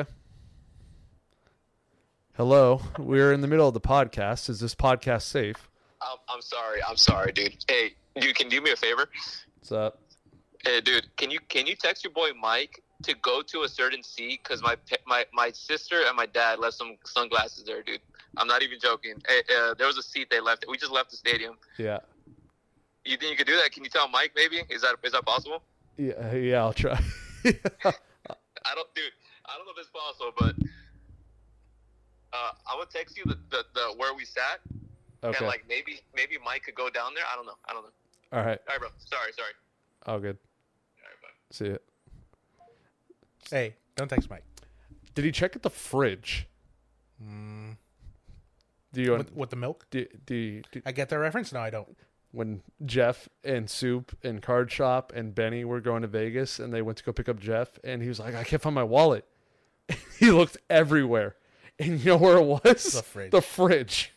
Hello, we're in the middle of the podcast. Is this podcast safe? I'm, I'm sorry. I'm sorry, dude. Hey, you can do me a favor? What's up? Hey, dude, can you can you text your boy Mike to go to a certain seat? Because my pa- my my sister and my dad left some sunglasses there, dude. I'm not even joking. Hey, uh, there was a seat they left. We just left the stadium. Yeah. You think you could do that? Can you tell Mike maybe? Is that is that possible? Yeah, yeah, I'll try. I don't, dude. I don't know if it's possible, but uh, I would text you the, the, the where we sat, Okay. and like maybe maybe Mike could go down there. I don't know. I don't know. All right. All right, bro. Sorry, sorry. All good. All right, bye. See it. Hey, don't text Mike. Did he check at the fridge? Mm, Do you with, with the milk? do, do, you- do I get that reference? No, I don't. when Jeff and Soup and Card Shop and Benny were going to Vegas and they went to go pick up Jeff and he was like, I can't find my wallet. He looked everywhere. And you know where it was? The fridge. The fridge.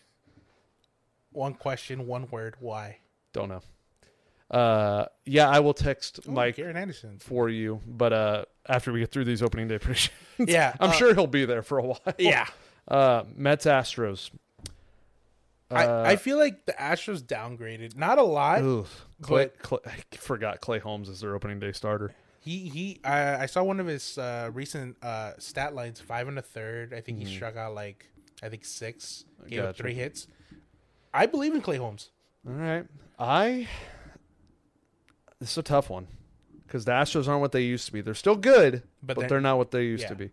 One question, one word. Why? Don't know. Uh, yeah, I will text Ooh, Mike Garrett Anderson. for you, but uh, after we get through these opening day predictions, Yeah, I'm uh, sure he'll be there for a while. Yeah. Uh, Mets Astros. Uh, I, I feel like the Astros downgraded. Not a lot. ugh, Clay, but- Clay, I forgot Clay Holmes is their opening day starter. He he. I, I saw one of his uh, recent uh, stat lines. Five and a third. I think he struck out like I think six. Gave up Gotcha. three hits. I believe in Clay Holmes. All right, I. This is a tough one because the Astros aren't what they used to be. They're still good, But but, they're- they're not what they used yeah. to be.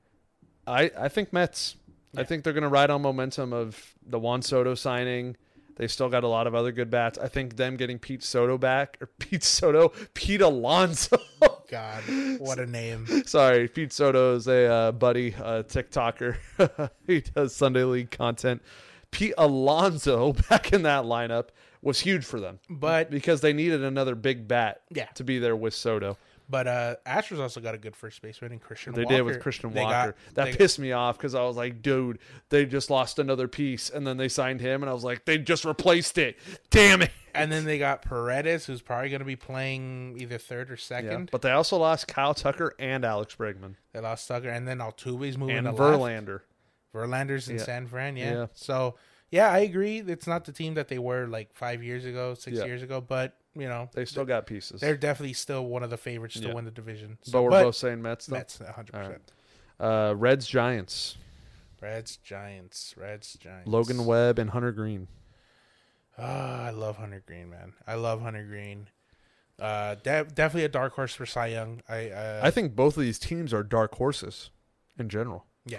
I I think Mets. I Yeah. think they're going to ride on momentum of the Juan Soto signing. They still got a lot of other good bats. I think them getting Pete Soto back or Pete Soto, Pete Alonso. God, what a name. Sorry, Pete Soto is a uh, buddy, uh, TikToker. He does Sunday League content. Pete Alonso back in that lineup was huge for them But because they needed another big bat Yeah. to be there with Soto. but uh, Astros also got a good first baseman in Christian They Walker. did with Christian They Walker. got- that they- pissed me off because I was like, dude, they just lost another piece, and then they signed him, and I was like, they just replaced it. Damn it. And then they got Paredes, who's probably going to be playing either third or Yeah. second. But they also lost Kyle Tucker and Alex Bregman They lost Tucker, and then Altuve's moving and to left. Verlander. Verlander's in Yeah. San Fran, yeah. Yeah. So, yeah, I agree. It's not the team that they were like five years ago, six Yeah. years ago, but, you know, They still got pieces. they're definitely still one of the favorites to Yeah. win the division. So, but we're both saying Mets, though. Mets, one hundred percent. Uh, Reds, Giants. Reds, Giants. Reds, Giants. Logan Webb and Hunter Green. Oh, I love Hunter Green, man. I love Hunter Green. Uh, de- definitely a dark horse for Cy Young. I uh, I think both of these teams are dark horses in general. yeah.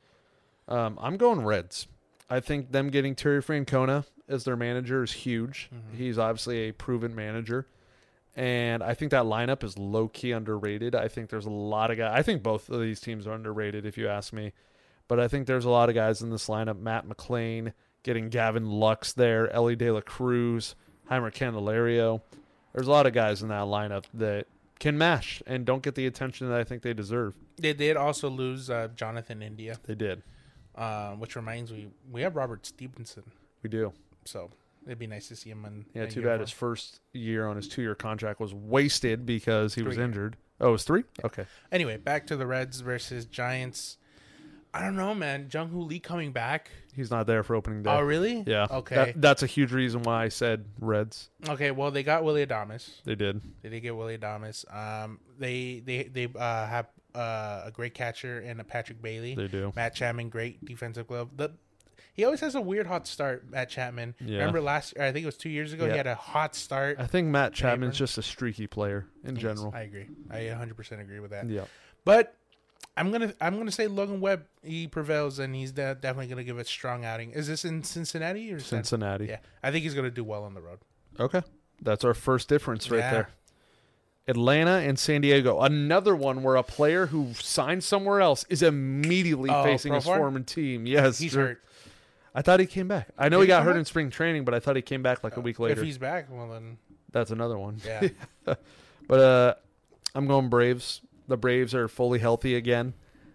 Um, I'm going Reds. I think them getting Terry Francona as their manager is huge. Mm-hmm. He's obviously a proven manager. And I think that lineup is low-key underrated. I think there's a lot of guys. I think both of these teams are underrated, if you ask me. But I think there's a lot of guys in this lineup. Matt McClain, getting Gavin Lux there, Ellie De La Cruz, Heimer Candelario. There's a lot of guys in that lineup that can mash and don't get the attention that I think they deserve. They did also lose uh, Jonathan India, They did. uh, which reminds me, we have Robert Stevenson. We do. So it'd be nice to see him in. Yeah, in too bad uniform. his first year on his two-year contract was wasted because he was Three. injured. Oh, it was three? Okay. Anyway, back to the Reds versus Giants. I don't know, man. Jung Hoo Lee coming back. He's not there for opening day. Oh, really? Yeah. Okay. That, that's a huge reason why I said Reds. Okay. Well, they got Willie Adames. They did. They did get Willie Adames. Um, they they they uh, have uh, a great catcher in a Patrick Bailey. They do. Matt Chapman, great defensive glove. The he always has a weird hot start. Matt Chapman. Yeah. Remember last? I think it was two years ago. Yeah. He had a hot start. I think Matt Chapman's Paper. just a streaky player in Yes, general. I agree. I one hundred percent agree with that. Yeah. But I'm gonna I'm gonna say Logan Webb. He prevails, and he's de- definitely gonna give a strong outing. Is this in Cincinnati or San- Cincinnati. Yeah, I think he's gonna do well on the road. Okay. That's our first difference right Yeah. there. Atlanta and San Diego. Another one where a player who signed somewhere else is immediately Oh, facing his Profar? former team. Yes. He's sure. hurt. I thought he came back. I know Did he he got come hurt back? in spring training, but I thought he came back like a week later. If he's back, well then, That's another one. yeah. But uh, I'm going Braves. The Braves are fully healthy again.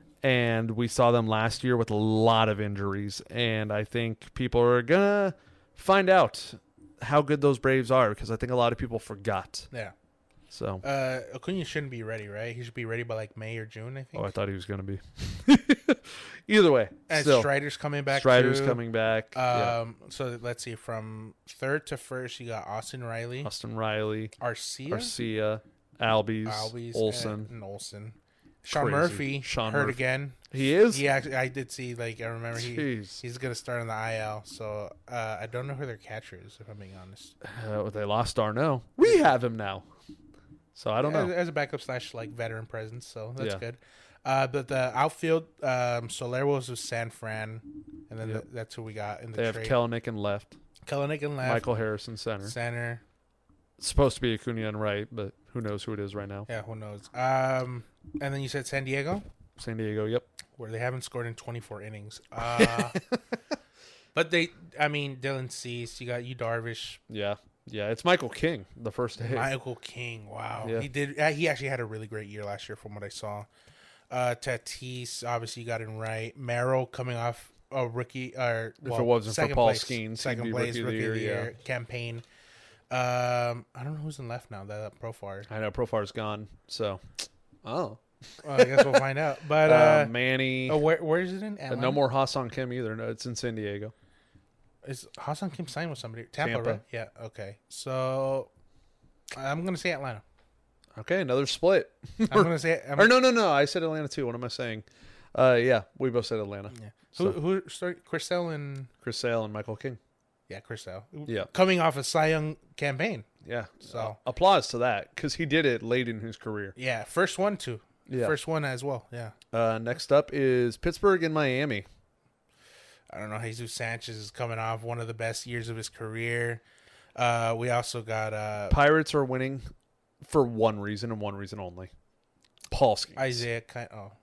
And we saw them last year with a lot of injuries. And I think people are going to find out how good those Braves are because I think a lot of people forgot. yeah. So, Uh, Acuna shouldn't be ready, right? He should be ready by like May or June, I think. oh, I thought he was going to be. Either way. and still, Strider's coming back. Strider's too. coming back. yeah. Um, so let's see. From third to first, you got Austin Riley, Austin Riley, Arcia, Garcia, Albies, Albies, Olson. and Olson. Sean Crazy. Murphy Sean hurt Murphy. again. He is? He actually, I did see. Like I remember, he Jeez. he's gonna start on the I L. So uh, I don't know who their catcher is, if I'm being honest. Uh, they lost Darno. We have him now. So I don't As, know. as a backup slash like veteran presence, so that's Yeah. good. Uh, but the outfield, um, Soler was with San Fran, and then Yep. the, that's who we got in the They have trade. Kellenick in left, Kellenick and left, Michael Harrison center. center. It's supposed to be Acuna and right, but who knows who it is right now. Yeah, who knows? Um, and then you said San Diego, San Diego, yep. where they haven't scored in twenty-four innings. Uh, but they, I mean, Dylan Cease, you got you Darvish, Yeah. Yeah, it's Michael King, the first hit. Michael King. Wow, Yeah. he did. uh, He actually had a really great year last year, from what I saw. Uh, Tatis, obviously, you got in right. Merrill coming off a rookie, or If well, it wasn't for second Paul place, Skeens, he'd second be place, rookie of the rookie year, yeah. campaign. Um, I don't know who's in left now. That Profar. I know Profar's gone, so. Oh. Well, I guess we'll find out. But Uh, uh, Manny. oh, where where is it in? Uh, Atlanta? no more Hassan Kim either. No, it's in San Diego. Is Hassan Kim signed with somebody? Tampa, Tampa. right? Yeah. Okay. So I'm gonna say Atlanta. Okay, another split. I'm gonna say. I'm, Or no, no, no. I said Atlanta too. What am I saying? Uh, yeah, we both said Atlanta. Yeah. So- Who who started? Chris Sale and Chris Sale and Michael King. yeah, Chris Sale. Yeah. Coming off a Cy Young campaign. Yeah. So- Uh, applause to that because he did it late in his career. Yeah. First one too. Yeah. First one as well. Yeah. Uh, next up is Pittsburgh and Miami. I don't know. Jesus Sanchez is coming off one of the best years of his career. Uh, we also got uh, Pirates are winning for one reason and one reason only. Paul Skeens. Isaiah. Ki- oh,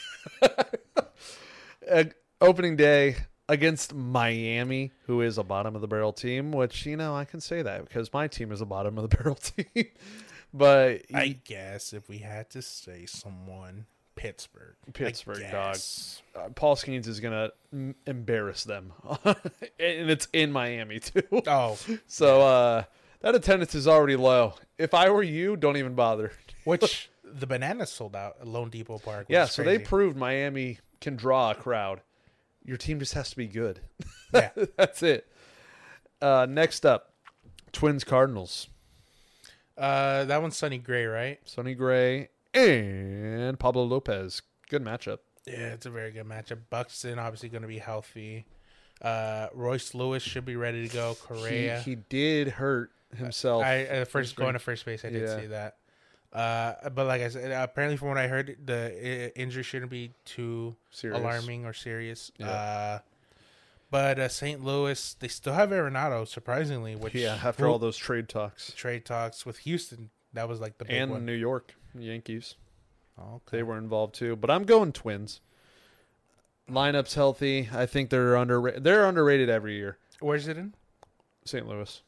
Uh, opening day against Miami, who is a bottom of the barrel team, which, you know, I can say that because my team is a bottom of the barrel team. But I guess if we had to say someone, Pittsburgh. I Pittsburgh, dog. guess. uh, Paul Skeens is going to embarrass them. And it's in Miami, too. Oh, So uh, that attendance is already low. If I were you, don't even bother. which the Bananas sold out at Lone Depot Park. which Yeah, is so they crazy. proved Miami can draw a crowd. Your team just has to be good. Yeah. That's it. Uh, next up, Twins Cardinals. Uh, that one's Sonny Gray, right? Sonny Gray and Pablo Lopez. Good matchup. Yeah, it's a very good matchup. Buxton obviously going to be healthy. Uh, Royce Lewis should be ready to go. Correa. He, he did hurt himself. I uh, first spring. going to first base. I did Yeah. see that. Uh, but like I said, apparently from what I heard, the uh, injury shouldn't be too Serious. alarming or serious. Yeah. Uh, but uh, Saint Louis, they still have Arenado, surprisingly. Which Yeah, after all those trade talks. trade talks with Houston, that was like the big And one. New York Yankees. Oh, okay. They were involved too. But I'm going Twins. Lineup's healthy. I think they're under they're underrated every year. Where's it in? Saint Louis.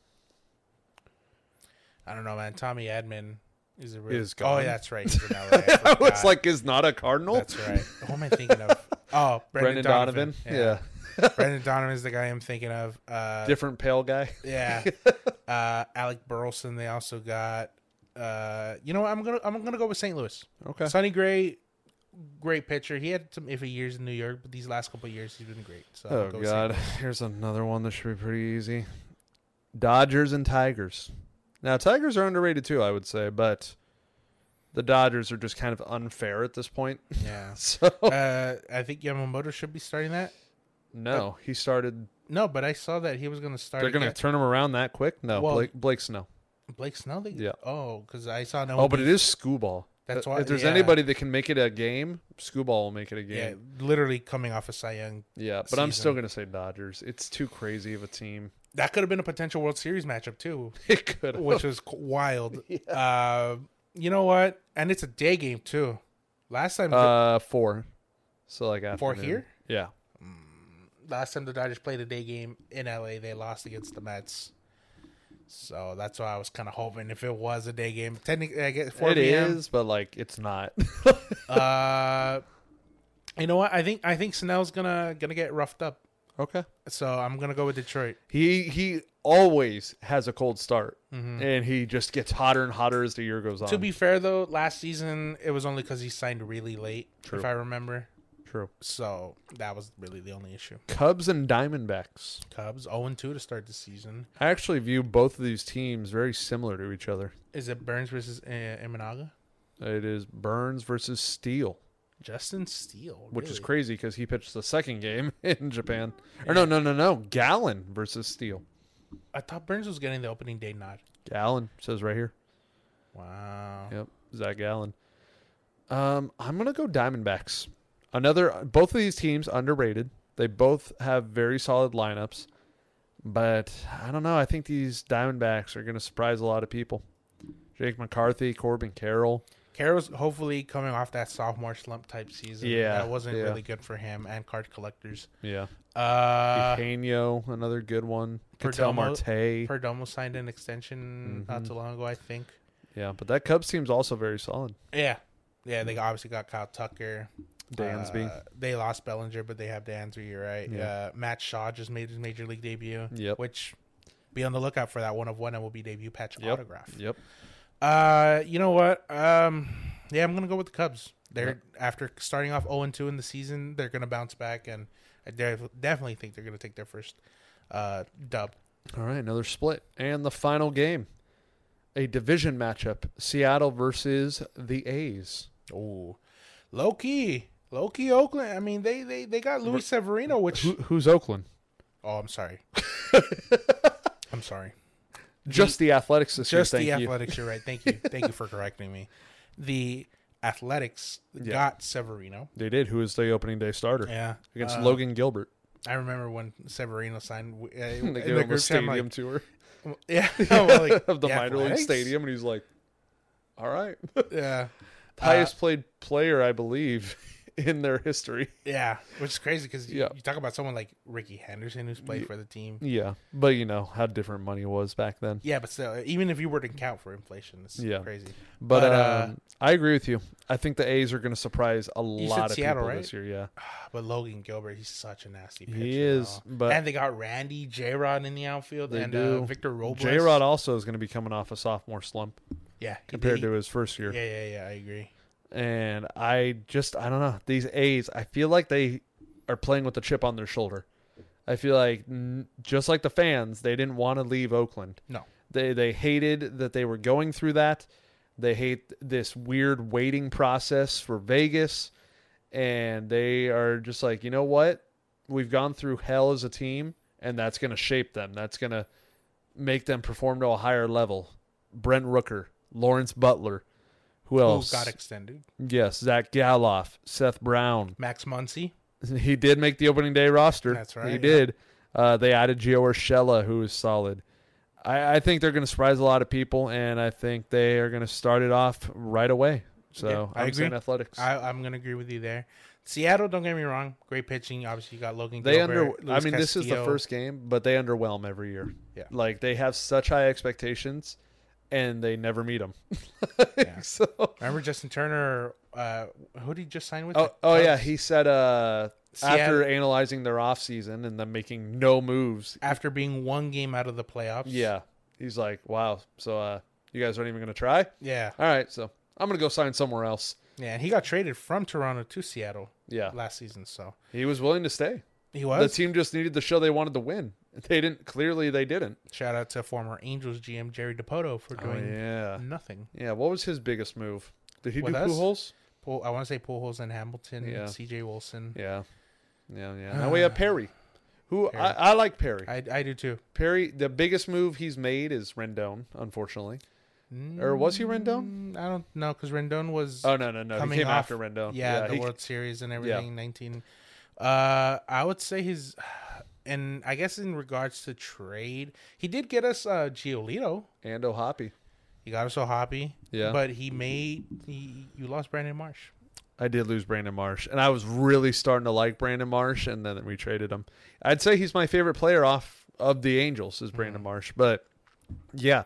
I don't know, man. Tommy Edman is a real. Is Oh, gone. yeah, that's right. He's in L A. I I was forgot. like, is not a Cardinal? That's right. Who am I thinking of? Oh, Brendan, Brendan Donovan. Donovan. Yeah. Brendan Donovan is the guy I'm thinking of. Uh, Different pale guy. Yeah. uh, Alec Burleson. They also got. Uh, you know what? I'm gonna I'm gonna go with Saint Louis. Okay. Sonny Gray, great pitcher. He had some iffy years in New York, but these last couple of years he's been great. So Oh, I'll go with God. Saint Louis. Here's another one that should be pretty easy. Dodgers and Tigers. Now, Tigers are underrated too, I would say, but the Dodgers are just kind of unfair at this point. Yeah. So, uh, I think Yamamoto should be starting that. no, he started. No, but I saw that he was going to start. They're going to again. turn him around that quick? No, Well- Blake, Blake Snow. Blake Snell. They, Yeah. Oh, because I saw no. Oh, but it is Scooball. That's Uh, why- If there's yeah. anybody that can make it a game, Scooball will make it a Yeah, game. literally coming off a Cy Young. Yeah, but I'm still season. going to say Dodgers. It's too crazy of a team. That could have been a potential World Series matchup too, It could. which was qu- wild. Uh, you know what? And it's a day game too. Last time, Uh, four. So like after Four here? Yeah. last time the Dodgers played a day game in L A, they lost against the Mets. So that's why I was kind of hoping if it was a day game. Technically, I guess four It p.m. is, but like it's not. Uh, you know what? I think I think Snell's gonna gonna get roughed up. Okay. So I'm gonna go with Detroit. He he always has a cold start, Mhm. and he just gets hotter and hotter as the year goes on. To be fair, though, last season it was only because he signed really late, True. if I remember. True. So that was really the only issue. Cubs and Diamondbacks. Cubs oh and two to start the season. I actually view both of these teams very similar to each other. Is it Burns versus uh, Imanaga? It is Burns versus Steele, Justin Steele, which is really? crazy because he pitched the second game in Japan. Or no, no, no, no. Gallon versus Steele. I thought Burns was getting the opening day nod. Gallon says right here. Wow. Yep, Zach Gallen. Um, I'm gonna go Diamondbacks. Another, both of these teams underrated. They both have very solid lineups, but I don't know. I think these Diamondbacks are gonna surprise a lot of people. Jake McCarthy, Corbin Carroll. Carroll's hopefully coming off that sophomore slump type season. Yeah, That wasn't yeah. really good for him and card collectors. Yeah, Uh, Eugenio, another good one. Ketel Perdomo- Marte. Perdomo signed an extension not Mhm. too long ago, I think. Yeah, but that Cubs team's also very solid. Yeah. Yeah, they obviously got Kyle Tucker. Dansby. Uh, they lost Bellinger, but they have Dansby, you're right. Yeah. Uh, Matt Shaw just made his major league debut. Yep. Which, be on the lookout for that one of one M L B debut patch Yep. autograph. Yep. Uh, you know what? Um, yeah, I'm gonna go with the Cubs. They're after starting off oh and two in the season, they're gonna bounce back, and I def- definitely think they're gonna take their first uh dub. All right, another split. And the final game, a division matchup, Seattle versus the A's. Oh, low key, low key Oakland. I mean, they they they got Luis Severino, which Who, who's Oakland? oh, I'm sorry, I'm sorry. Just the Athletics this Just year, the thank you. Athletics. You're right. Thank you. Thank you for correcting me. The Athletics Yeah. got Severino. They did. Who was the opening day starter Yeah, against Uh, Logan Gilbert? I remember when Severino signed. Uh, They in gave the him a group chat, I'm stadium like, tour yeah, well, like, of the the minor league Athletics? stadium, and he's like, "All right, Yeah, highest played player, I believe, in their history." yeah, which is crazy because Yeah. you, you talk about someone like Ricky Henderson who's played Ye- for the team. Yeah, but you know how different money was back then. Yeah, but still, even if you were to count for inflation, it's Yeah. crazy. But, But, uh, um, I agree with you. I think the A's are going to surprise a said lot of Seattle, people right? this year. Yeah, But Logan Gilbert, he's such a nasty pitcher. he is. though. But and they got Randy J Rod in the outfield They and do. Uh, Victor Robles. J Rod also is going to be coming off a sophomore slump yeah, he compared did- to his first year. Yeah, yeah, yeah. I agree. And I just, I don't know. These A's, I feel like they are playing with the chip on their shoulder. I feel like, n- just like the fans, they didn't want to leave Oakland. No. They they hated that they were going through that. They hate this weird waiting process for Vegas. And they are just like, you know what? We've gone through hell as a team, and that's going to shape them. That's going to make them perform to a higher level. Brent Rooker, Lawrence Butler. Who Who else? got extended? Yes, Zach Galoff, Seth Brown. Max Muncy. He did make the opening day roster. That's right, He yeah. did. Uh, they added Gio Urshela, who is solid. I, I think they're going to surprise a lot of people, and I think they are going to start it off right away. So Yeah, I I'm agree. saying Athletics. I, I'm gonna agree with you there. Seattle, don't get me wrong, great pitching. Obviously, you got Logan. they Gilbert, under. I Luis mean, this is the Castillo. first game, but they underwhelm every year. Yeah. Like they have such high expectations, and they never meet them. Yeah. So. Remember Justin Turner? Uh, who did he just sign with? Oh, The oh yeah, Cubs? he said uh, Seattle- after analyzing their offseason and them making no moves, after being one game out of the playoffs. yeah, he's like, wow. So uh, you guys aren't even going to try? Yeah. All right, so I'm going to go sign somewhere else. Yeah, and he got traded from Toronto to Seattle Yeah. last season, so He was willing to stay. he The was. team just needed to show they wanted to win. They didn't. Clearly, they didn't. Shout out to former Angels G M Jerry Dipoto for Oh, doing yeah. nothing. Yeah. What was his biggest move? Did he With do us? Pujols? Pull, I want to say Pujols and Hamilton, Yeah. C J Wilson. Yeah. Yeah. Yeah. Now we have Perry, who Perry. I, I like Perry. I, I do too. Perry, the biggest move he's made is Rendon, unfortunately. Or was he Rendon? Mm, I don't know because Rendon was Oh, no, no, no. He coming came off- after Rendon. yeah, the he- World Series and everything. Nineteen. Uh, I would say his, and I guess in regards to trade, he did get us uh Giolito. and O'Hoppy. He got us so happy. Yeah. But he made he you lost Brandon Marsh. I did lose Brandon Marsh, and I was really starting to like Brandon Marsh, and then we traded him. I'd say he's my favorite player off of the Angels is Brandon Mhm. Marsh, but yeah,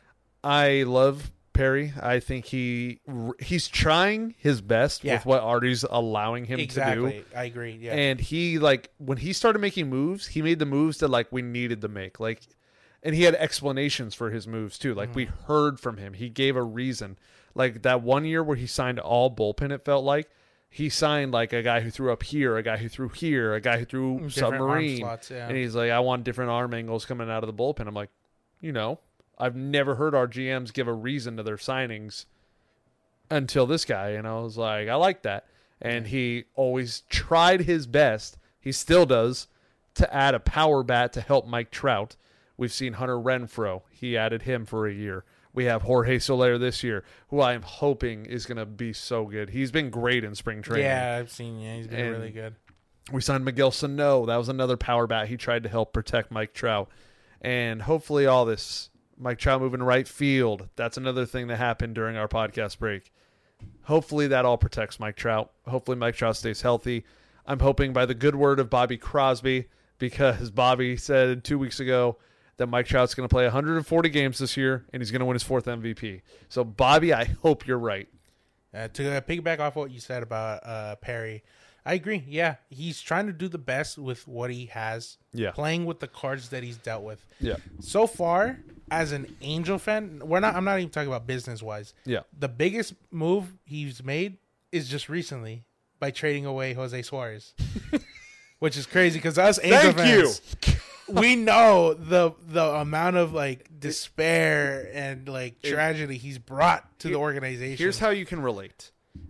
I love Perry. I think he he's trying his best Yeah. with what Artie's allowing him to do. Exactly. I agree. Yeah. And he like when he started making moves, he made the moves that like we needed to make. Like and he had explanations for his moves too. Like we heard from him. He gave a reason. Like that one year where he signed all bullpen, it felt like he signed like a guy who threw up here, a guy who threw here, a guy who threw Different submarine. arm slots, yeah. And he's like, I want different arm angles coming out of the bullpen. I'm like, you know, I've never heard our G Ms give a reason to their signings until this guy. And I was like, I like that. And he always tried his best. He still does to add a power bat to help Mike Trout. We've seen Hunter Renfroe. He added him for a year. We have Jorge Soler this year, who I am hoping is going to be so good. He's been great in spring training. yeah, I've seen. Yeah, he's been And- really good. We signed Miguel Sano. That was another power bat. He tried to help protect Mike Trout. And hopefully all this, Mike Trout moving to right field, that's another thing that happened during our podcast break. Hopefully that all protects Mike Trout. Hopefully Mike Trout stays healthy. I'm hoping by the good word of Bobby Crosby, because Bobby said two weeks ago that Mike Trout's going to play one hundred forty games this year, and he's going to win his fourth M V P. So, Bobby, I hope you're right. Uh, to uh, piggyback off what you said about uh, Perry, I agree. Yeah, he's trying to do the best with what he has. Yeah. Playing with the cards that he's dealt with. Yeah. So far, as an Angel fan, we're not. I'm not even talking about business wise. Yeah. The biggest move he's made is just recently by trading away Jose Suarez, which is crazy because us Angel Thank you. fans, we know the the amount of like despair and like tragedy he's brought to the organization. Here's how you can relate.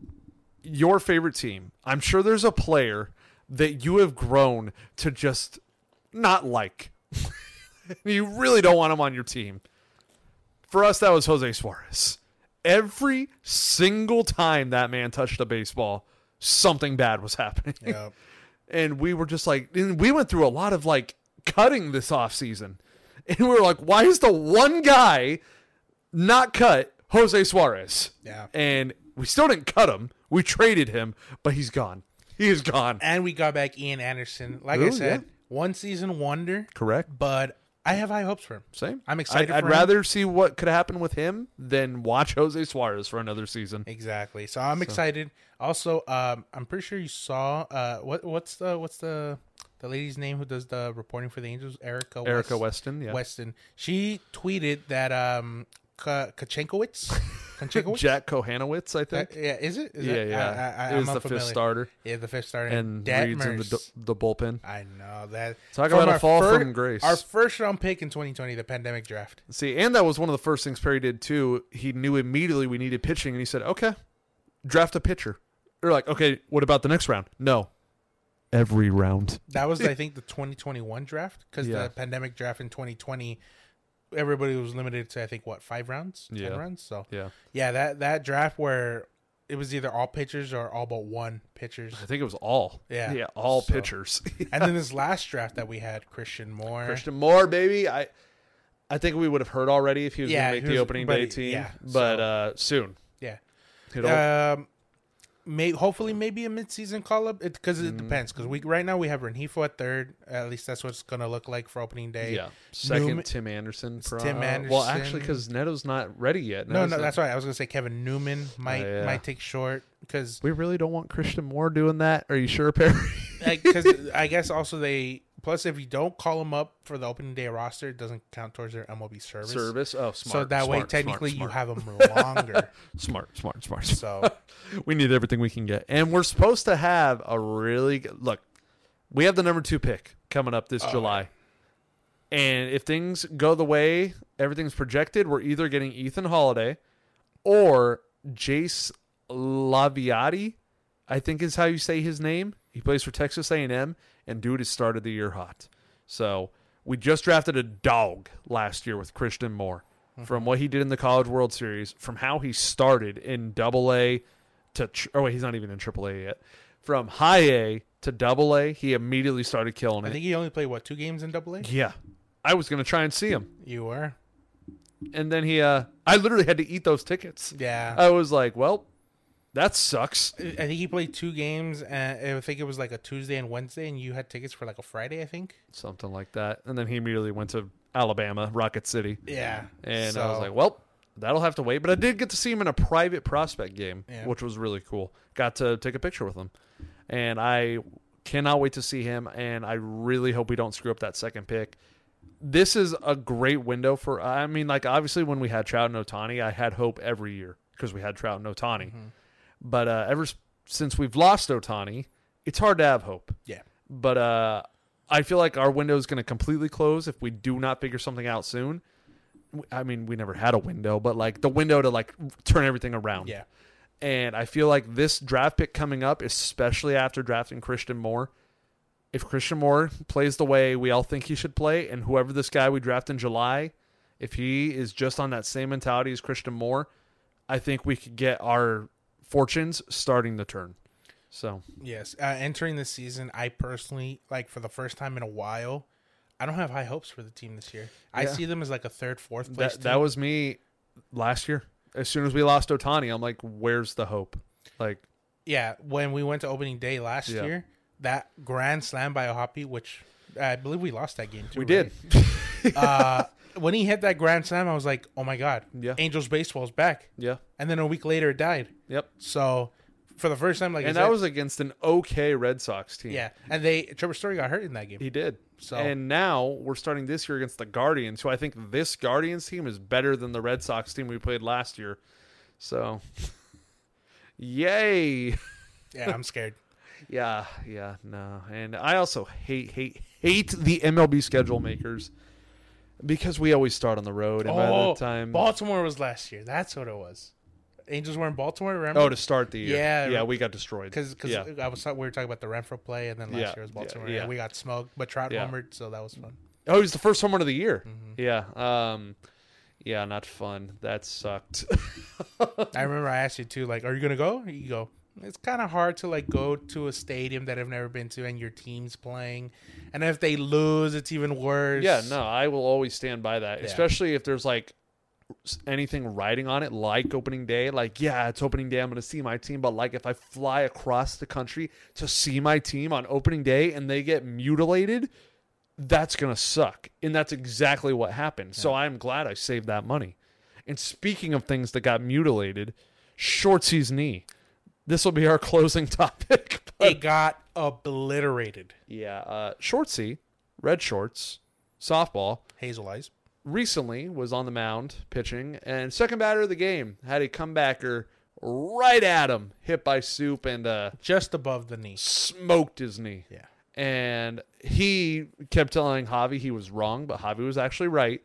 Your favorite team. I'm sure there's a player that you have grown to just not like. You really don't want him on your team. For us, that was Jose Suarez. Every single time that man touched a baseball, something bad was happening. Yeah. And we were just like, and we went through a lot of like cutting this offseason. And we were like, why is the one guy not cut Jose Suarez? Yeah. And we still didn't cut him. We traded him, but he's gone. He is gone. And we got back Ian Anderson. Like Ooh, I said, yeah. one season wonder, Correct. but I have high hopes for him. Same. I'm excited I'd, I'd for him. rather see what could happen with him than watch Jose Suarez for another season. Exactly. So I'm excited. Also, um, I'm pretty sure you saw uh, what what's the what's the the lady's name who does the reporting for the Angels? Erica West, Erica Weston, yeah. Weston. She tweeted that um, Ka- Kachenkowicz, Kachenkowicz? Jack Kohanowitz, I Uh, think. yeah, is it? Is yeah, it? yeah. I, I, it was I'm the fifth unfamiliar. starter. Yeah, the fifth starter. And Detmers. Reed's in the, the bullpen. I know that. Talk From about a our fall fir- from grace. Our first round pick in twenty twenty, the pandemic draft. See, and that was one of the first things Perry did too. He knew immediately we needed pitching, and he said, "Okay, draft a pitcher." They're like, "Okay, what about the next round?" No, every round. That was, I think, the twenty twenty-one draft because Yeah. the pandemic draft in twenty twenty, everybody was limited to I think what five rounds, Yeah. ten rounds. So Yeah, yeah, that that draft where it was either all pitchers or all but one pitchers, I think it was all. Yeah. yeah, all So- pitchers. and then this last draft that we had Christian Moore. Christian Moore, baby. I, I think we would have heard already if he was Yeah, going to make he the was- opening but day he- team. yeah, but so- uh, soon. Yeah. It'll- Um, may hopefully maybe a midseason call up because it, Mm. depends because we right now we have Rengifo at third. At least that's what it's gonna look like for opening day. yeah. Second, Newman- Tim Anderson. It's pro- Tim Well, Anderson. actually, because Neto's not ready yet. No, Neto's no, not- that's right. I was gonna say Kevin Newman might Oh, yeah. might take short because We really don't want Christian Moore doing that. Are you sure, Perry? because I guess also they Plus, if you don't call them up for the opening day roster, it doesn't count towards their M L B service. Service. Oh, smart. So that way, smart, technically, smart, you smart. have them longer. Smart, smart, smart. So we need everything we can get. And we're supposed to have a really good look. We have the number two pick coming up this Oh, July. And if things go the way everything's projected, we're either getting Ethan Holiday or Jace Laviati, I think is how you say his name. He plays for Texas A and M, and dude has started the year hot. So we just drafted a dog last year with Christian Moore. Mm-hmm. From what he did in the College World Series, from how he started in Double A to tr- oh wait, he's not even in Triple A yet. From High A to Double A, he immediately started killing it. I think he only played what two games in Double A. Yeah, I was gonna try and see him, You were. and then he, uh, I literally had to eat those tickets. Yeah. I was like, well, that sucks. I think he played two games, and I think it was like a Tuesday and Wednesday, and you had tickets for like a Friday, I think. Something like that. And then he immediately went to Alabama, Rocket City. Yeah. And So- I was like, well, that'll have to wait. But I did get to see him in a private prospect game, Yeah. which was really cool. Got to take a picture with him. And I cannot wait to see him. And I really hope we don't screw up that second pick. This is a great window for, I mean, like, obviously when we had Trout and Ohtani, I had hope every year because we had Trout and Ohtani. Mm-hmm. But uh, ever s- since we've lost Ohtani, it's hard to have hope. Yeah. But uh, I feel like our window is going to completely close if we do not figure something out soon. I mean, we never had a window, but like the window to like turn everything around. Yeah. And I feel like this draft pick coming up, especially after drafting Christian Moore, if Christian Moore plays the way we all think he should play, and whoever this guy we draft in July, if he is just on that same mentality as Christian Moore, I think we could get our fortunes starting to turn. So Yes. Uh, entering the season, I personally, like for the first time in a while, I don't have high hopes for the team this year. I Yeah. see them as like a third, fourth place that team. that was me last year. As soon as we lost Ohtani, I'm like, where's the hope? Like, Yeah, when we went to opening day last Yeah. year, that grand slam by Ohapi, which I believe we lost that game too. we right? did. uh, when he hit that grand slam, I was like, "Oh my god, Yeah. Angels baseball's back!" Yeah. And then a week later, it died. Yep. So for the first time, like, I And said- that was against an okay Red Sox team. yeah, and they Trevor Story got hurt in that game. He did. So- And now we're starting this year against the Guardians, who I think this Guardians team is better than the Red Sox team we played last year. So, yay. Yeah, I'm scared. Yeah, yeah, no. And I also hate, hate, hate the M L B schedule makers because we always start on the road. And by Oh, the time. Baltimore was last year. That's what it was. Angels were in Baltimore. Remember? Oh, to start the year. Yeah. Yeah, we got destroyed. Because yeah. I was we were talking about the Renfro play, and then last Yeah, year was yeah, Baltimore. yeah. And we got smoked, but Trout Yeah. homered, so that was fun. Oh, he was the first home run of the year. Mm-hmm. Yeah. Um, yeah, not fun. That sucked. I remember I asked you too, like, are you gonna go? You go. It's kind of hard to like go to a stadium that I've never been to, and your team's playing, and if they lose, it's even worse. Yeah, no, I will always stand by that, Yeah. especially if there's like s- anything riding on it, like opening day. Like, yeah, it's opening day. I'm going to see my team. But like, if I fly across the country to see my team on opening day and they get mutilated, that's going to suck. And that's exactly what happened. So I'm glad I saved that money. And speaking of things that got mutilated, Shortsy's knee. This will be our closing topic. but- It got obliterated. yeah, uh, Shortsy, red shorts, softball, Hazel eyes. recently was on the mound pitching, and second batter of the game had a comebacker right at him, hit by Soup, and uh, Just above the knee. smoked his knee. Yeah. And he kept telling Javi he was wrong, but Javi was actually right.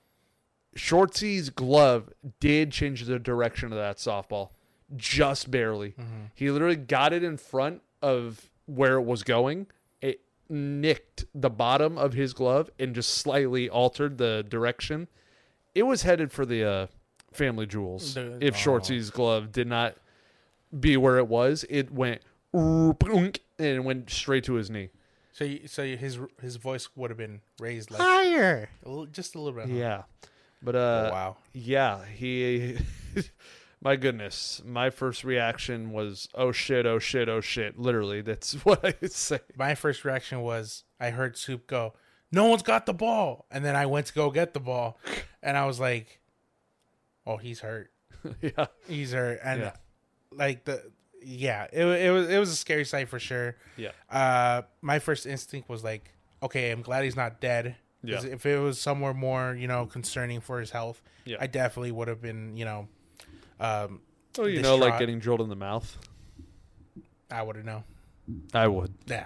Shortsy's glove did change the direction of that softball, just barely. Mm-hmm. He literally got it in front of where it was going. It nicked the bottom of his glove and just slightly altered the direction. It was headed for the uh, family jewels. The- if oh. Shortsy's glove did not be where it was, it went and it went straight to his knee. So, you, so you- his his voice would have been raised like Higher. a little, just a little bit. huh? Yeah. But uh Oh, wow. yeah, he my goodness, my first reaction was oh shit, oh shit, oh shit. Literally, that's what I say. My first reaction was I heard Soup go, "No one's got the ball," and then I went to go get the ball, and I was like, "Oh, he's hurt. yeah. He's hurt." And Yeah. like the yeah, it wa- it was it was a scary sight for sure. Yeah. Uh, my first instinct was like, okay, I'm glad he's not dead. 'Cause Yeah. if it was somewhere more, you know, concerning for his health, Yeah. I definitely would have been, you know, um, Oh, you know, like distraught. getting drilled in the mouth. I would have known. I would. Yeah.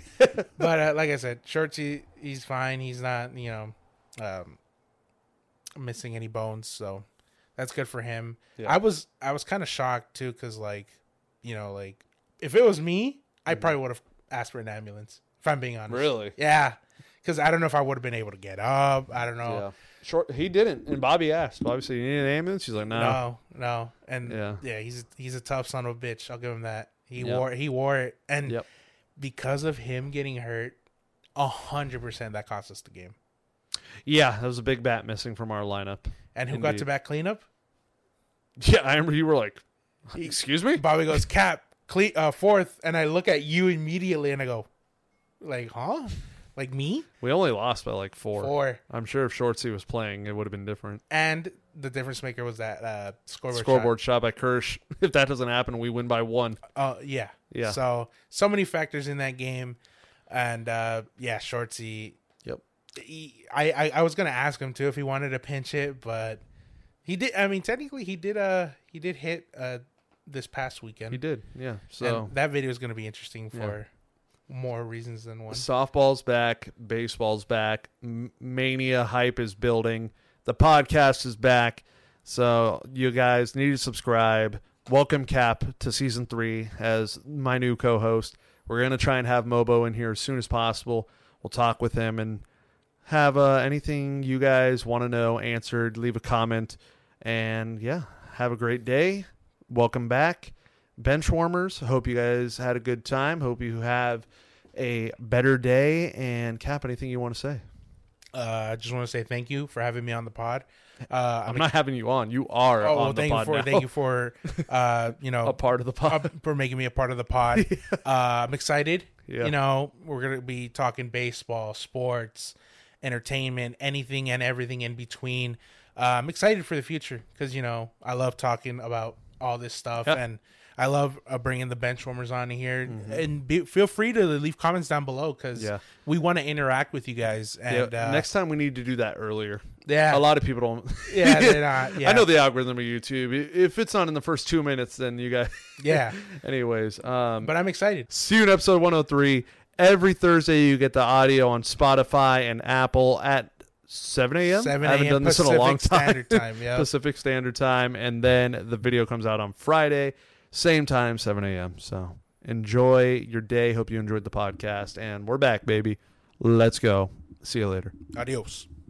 But uh, like I said, Shorty, he's fine. He's not, you know, um, missing any bones, so that's good for him. Yeah. I was I was kind of shocked too, because like, you know, like if it was me, I probably would have asked for an ambulance. If I'm being honest. Really? Yeah. Because I don't know if I would have been able to get up. I don't know. Yeah. Short. He didn't. And Bobby asked. Bobby said, "You need an ambulance?" She's like, "No." No, no, and Yeah. yeah, he's he's a tough son of a bitch. I'll give him that. He Yep. wore he wore it, and Yep. because of him getting hurt, a hundred percent that cost us the game. Yeah, that was a big bat missing from our lineup. And who got Indeed. to back cleanup? Yeah, I remember you were like, "Excuse me." Bobby goes cap cle- uh, fourth, and I look at you immediately, and I go, like, huh? Like me? We only lost by like four. Four. I'm sure if Shortsy was playing, it would have been different. And the difference maker was that uh, scoreboard. Scoreboard shot by Kirsch. If that doesn't happen, we win by one. Oh yeah, Yeah. So so many factors in that game, and uh, yeah, Shortsy. Yep. He, I, I I was gonna ask him too if he wanted to pinch it, but he did. I mean, technically, he did. Uh, he did hit uh this past weekend. He did. Yeah. So And that video is gonna be interesting for more reasons than one. softball's back, baseball's back, M- Mania hype is building. The podcast is back. So you guys need to subscribe. Welcome Cap to season three as my new co-host. We're going to try and have Mobo in here as soon as possible. We'll talk with him and have uh, anything you guys want to know answered. Leave a comment. And yeah, have a great day. Welcome back. Benchwarmers, hope you guys had a good time. Hope you have a better day. And Cap, anything you want to say? Uh, I just want to say thank you for having me on the pod. Uh, I'm, not having you on. You are Oh, on well, the thank pod you for now. thank you for uh, you know a part of the pod. uh, for making me a part of the pod. uh, I'm excited. Yeah. You know, we're gonna be talking baseball, sports, entertainment, anything and everything in between. Uh, I'm excited for the future because you know I love talking about all this stuff, Yeah. and I love uh, bringing the benchwarmers on here. Mm-hmm. And be, feel free to leave comments down below because Yeah. we want to interact with you guys. And Yeah, uh, next time we need to do that earlier. yeah, A lot of people don't. yeah, they're not. Yeah, I know the algorithm of YouTube. I- If it's not in the first two minutes, then you guys. Yeah, Anyways, um, but I'm excited. see you in episode one oh three. Every Thursday, you get the audio on Spotify and Apple at seven a.m. seven I haven't a.m. done this in Pacific a long time. Standard Time. Yeah. Pacific Standard Time. And then the video comes out on Friday, same time, seven a.m. So enjoy your day. Hope you enjoyed the podcast. And we're back, baby. Let's go. See you later. Adios.